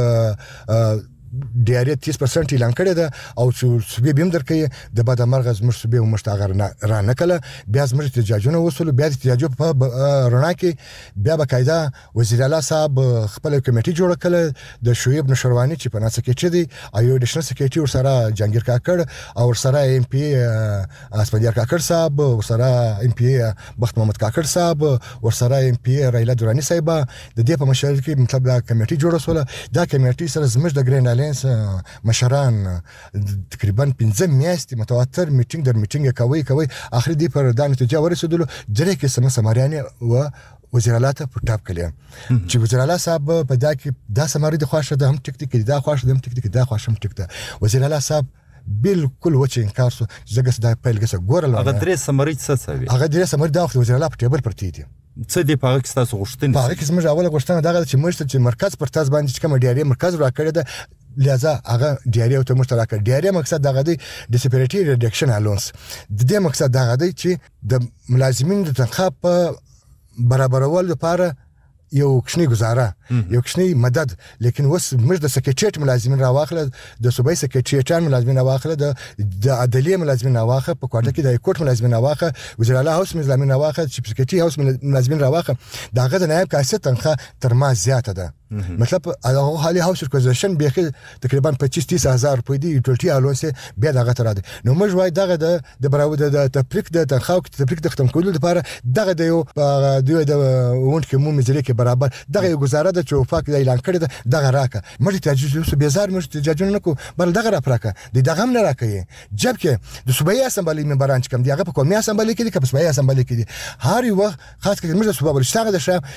وفاق ډیاري 30% اعلان کړی ده او چې سبي بیم درکې د باد مرغز مش سبي مشتاغر را نکله بیا زموږ احتجاجونه وصول بیا احتجاج په رڼا کې بیا بقاعده وزیر اعلی صاحب خپل کمیټي جوړ کړ د شعیب نشروانی چې په ناسه کې چي دي ایو ډیشنل سکرټری ورسره جنگیر کاکړ او ورسره ام پی اسپندیار کاکړ صاحب ورسره ام پی بخت محمد کاکړ صاحب ورسره ام پی رایلا دورانی صاحب د دې په مشر کې مطلب دا کمیټي جوړ وسوله دا کمیټي سره زموږ د ګرین الانس مشران تقریبا 15 میاشتې متواتر میټینګ در میټینګ کوي اخر دی پر دا نتیجه ورسېدل درې کې سماریانه و وزیر اعلی ته په ټاپ کړی چې وزیر اعلی صاحب په دا کې دا سماری د خواشه د هم ټیک ټیک دا خواشه د هم ټیک ټیک دا خواشه هم ټیک ده وزیر اعلی صاحب بالکل وچ انکار سو زګس دا پیلګس ګورل
هغه درې سمری څه سوي
هغه درې سمری دا وزیر اعلی په ټیبل پرتی دي
څه دی په هغه تاسو غوښتنې
په هغه کې زموږ اوله غوښتنه دغه چې موږ ته مرکز پر تاسو باندې کوم ډیاري مرکز را کړی ده لہذا هغه ډیاري او ته مشترک ډیاري مقصد دغه دی ډیسپریټی ریډکشن الونس د دې مقصد دغه دی چې د ملازمین د تنخواه په برابرولو لپاره یو کښنی گزاره یو کښنی مدد لیکن وس موږ د سکرټریټ ملازمین راواخله د صوبایي سکرټریټان ملازمین راواخله د عدلیه ملازمین راواخله په کوټه کې د کوټ ملازمین راواخله وزیر اعلی هاوس ملازمین راواخله چې سکرټری هاوس ملازمین راواخله دغه د نائب کاسه تنخواه تر ما زیاته ده مطلب هغه حالي هاوس ریکوزیشن به تقریبا 25-30 هزار روپۍ دی ټولټي الونس بیا دغه تر ده نو موږ وای دغه د براود د تفریق د تنخواه تفریق د ختم کولو لپاره دغه د یو د وونټ کې مو مزري کې برابر دغه گزاره د چوفاک د اعلان کړی دغه راکه مړي تجهیز بیزار مړي تجهیز نه کو بل دغه راکه دغه هم نه راکې جبکه د صوبایي اسمبلی ممبران چې کوم دی هغه په قومي اسمبلی کې دي که په صوبایي اسمبلی کې دي هر یو خاص کر موږ صوبایي بلشتاغ د شاب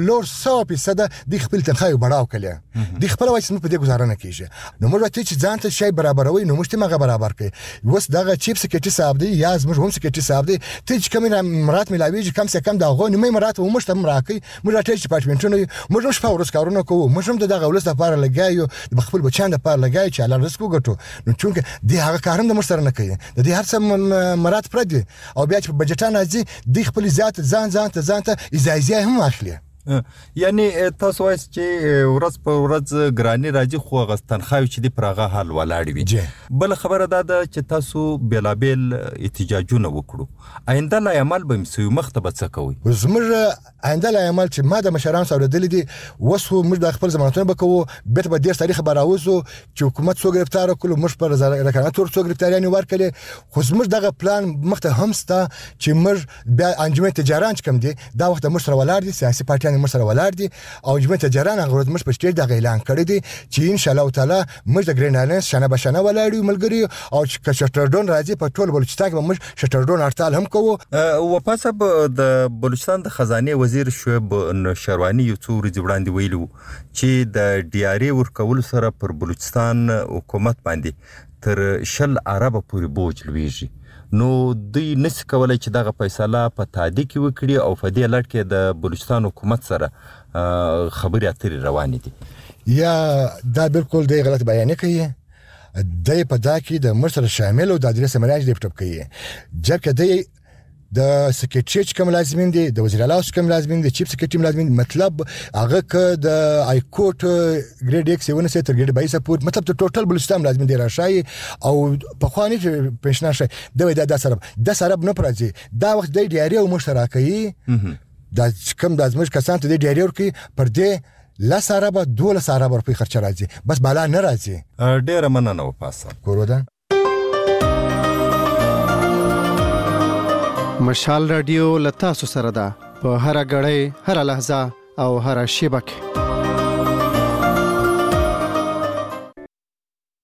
300% د خپل تنخواه بڑاو کړي د خپل وایي په دې گزاره نه کیږي نو موږ ته چې ځان ته شی برابروي نو موږ ته مغه برابر کړي وس دغه چیپ سکرټری صاحب دی یا موږ هم سکرټری صاحب دی ته چې کوم مرات ملاویږي کم څه کم دا غو نه مرات و موږ ته مراکي موږ راټیټ ډپارټمنټونه موږ هم شپه ورځ کارونه کوو موږ هم دغه ولس لپاره لګایو د خپل بچان لپاره لګایو چې الله رزق وګټو نو چونکه دی هغه کارم د مشترک نه کوي د دې هر څه مرات پر دي او بیا چې بجټان ازي د خپل ذات ځان ته اجازه هم اخلي
یعنی تاسو وایي چې ورځ په ورځ ګرانی راځي خو غستنخواه چې دی پرغه حل ولاړ وي بل خبره ده چې تاسو بیلابل احتجاجونه وکړو آینده لا عمل به مسوي مختبه څه کوي
زموږ آینده لا عمل چې ما د مشران سره دل دي وسو موږ د خپل ضمانتونه بکوو به ډیر تاریخ براوزو چې حکومت سو گرفتار کړو موږ پر رکنات ور سو گرفتاریان ورکړي خو موږ دغه پلان مخته هم ستا چې موږ بیا انجمن تجاران کوم دي دا وخت موږ سره ولاړ دي سیاسي پارټیان موږ سره ولاړ دي او جمعیت تجاران هغه موږ په سټیج د اعلان کړی دي چې ان شاء الله تعالی موږ د ګرین الانس شنه بشنه ولاړ ملګری او چې شټرډون راځي په ټول بلوچستان کې موږ شټرډون هړتال هم کوو
و پاسه د بلوچستان د خزانه وزیر شعیب نشروانی یو څو ورځې وړاندې ویلو چې د ډیاري ورکول سره پر بلوچستان حکومت باندې تر 10 ارب پورې بوج لويږي نو دوی نس کولای چې دغه فیصله په تادی کې وکړي او په دې لړ کې د بلوچستان حکومت سره خبرې اترې روانې دي
یا دا بالکل د غلط بیان کوي د په دا کې د مصر شامل او د ادرس مراج لیپټاپ کوي ځکه د سکریټری کوم لازمین دي د وزیر اعلی کوم لازمین دي چیف سکریټری لازمین مطلب هغه ک د ای کوټ ګریډ ایکس ونه سي تر ګریډ 22 پورې مطلب ته ټوټل بلوچستان لازمین دی راشي او په خواني پنشنر شي د سرب نه پراځي دا وخت د ډیاري او مشترکي دا کوم د ازمش کسان ته د ډیاري ورکی پر دې لا ساربه دوله ساربه په خرچ راځي بس بالا نه راځي
ډیره مننه و پاسه
کورودا
مشال رادیو لتا سره ده په هر غړې هر لحظه او هر شیبه کې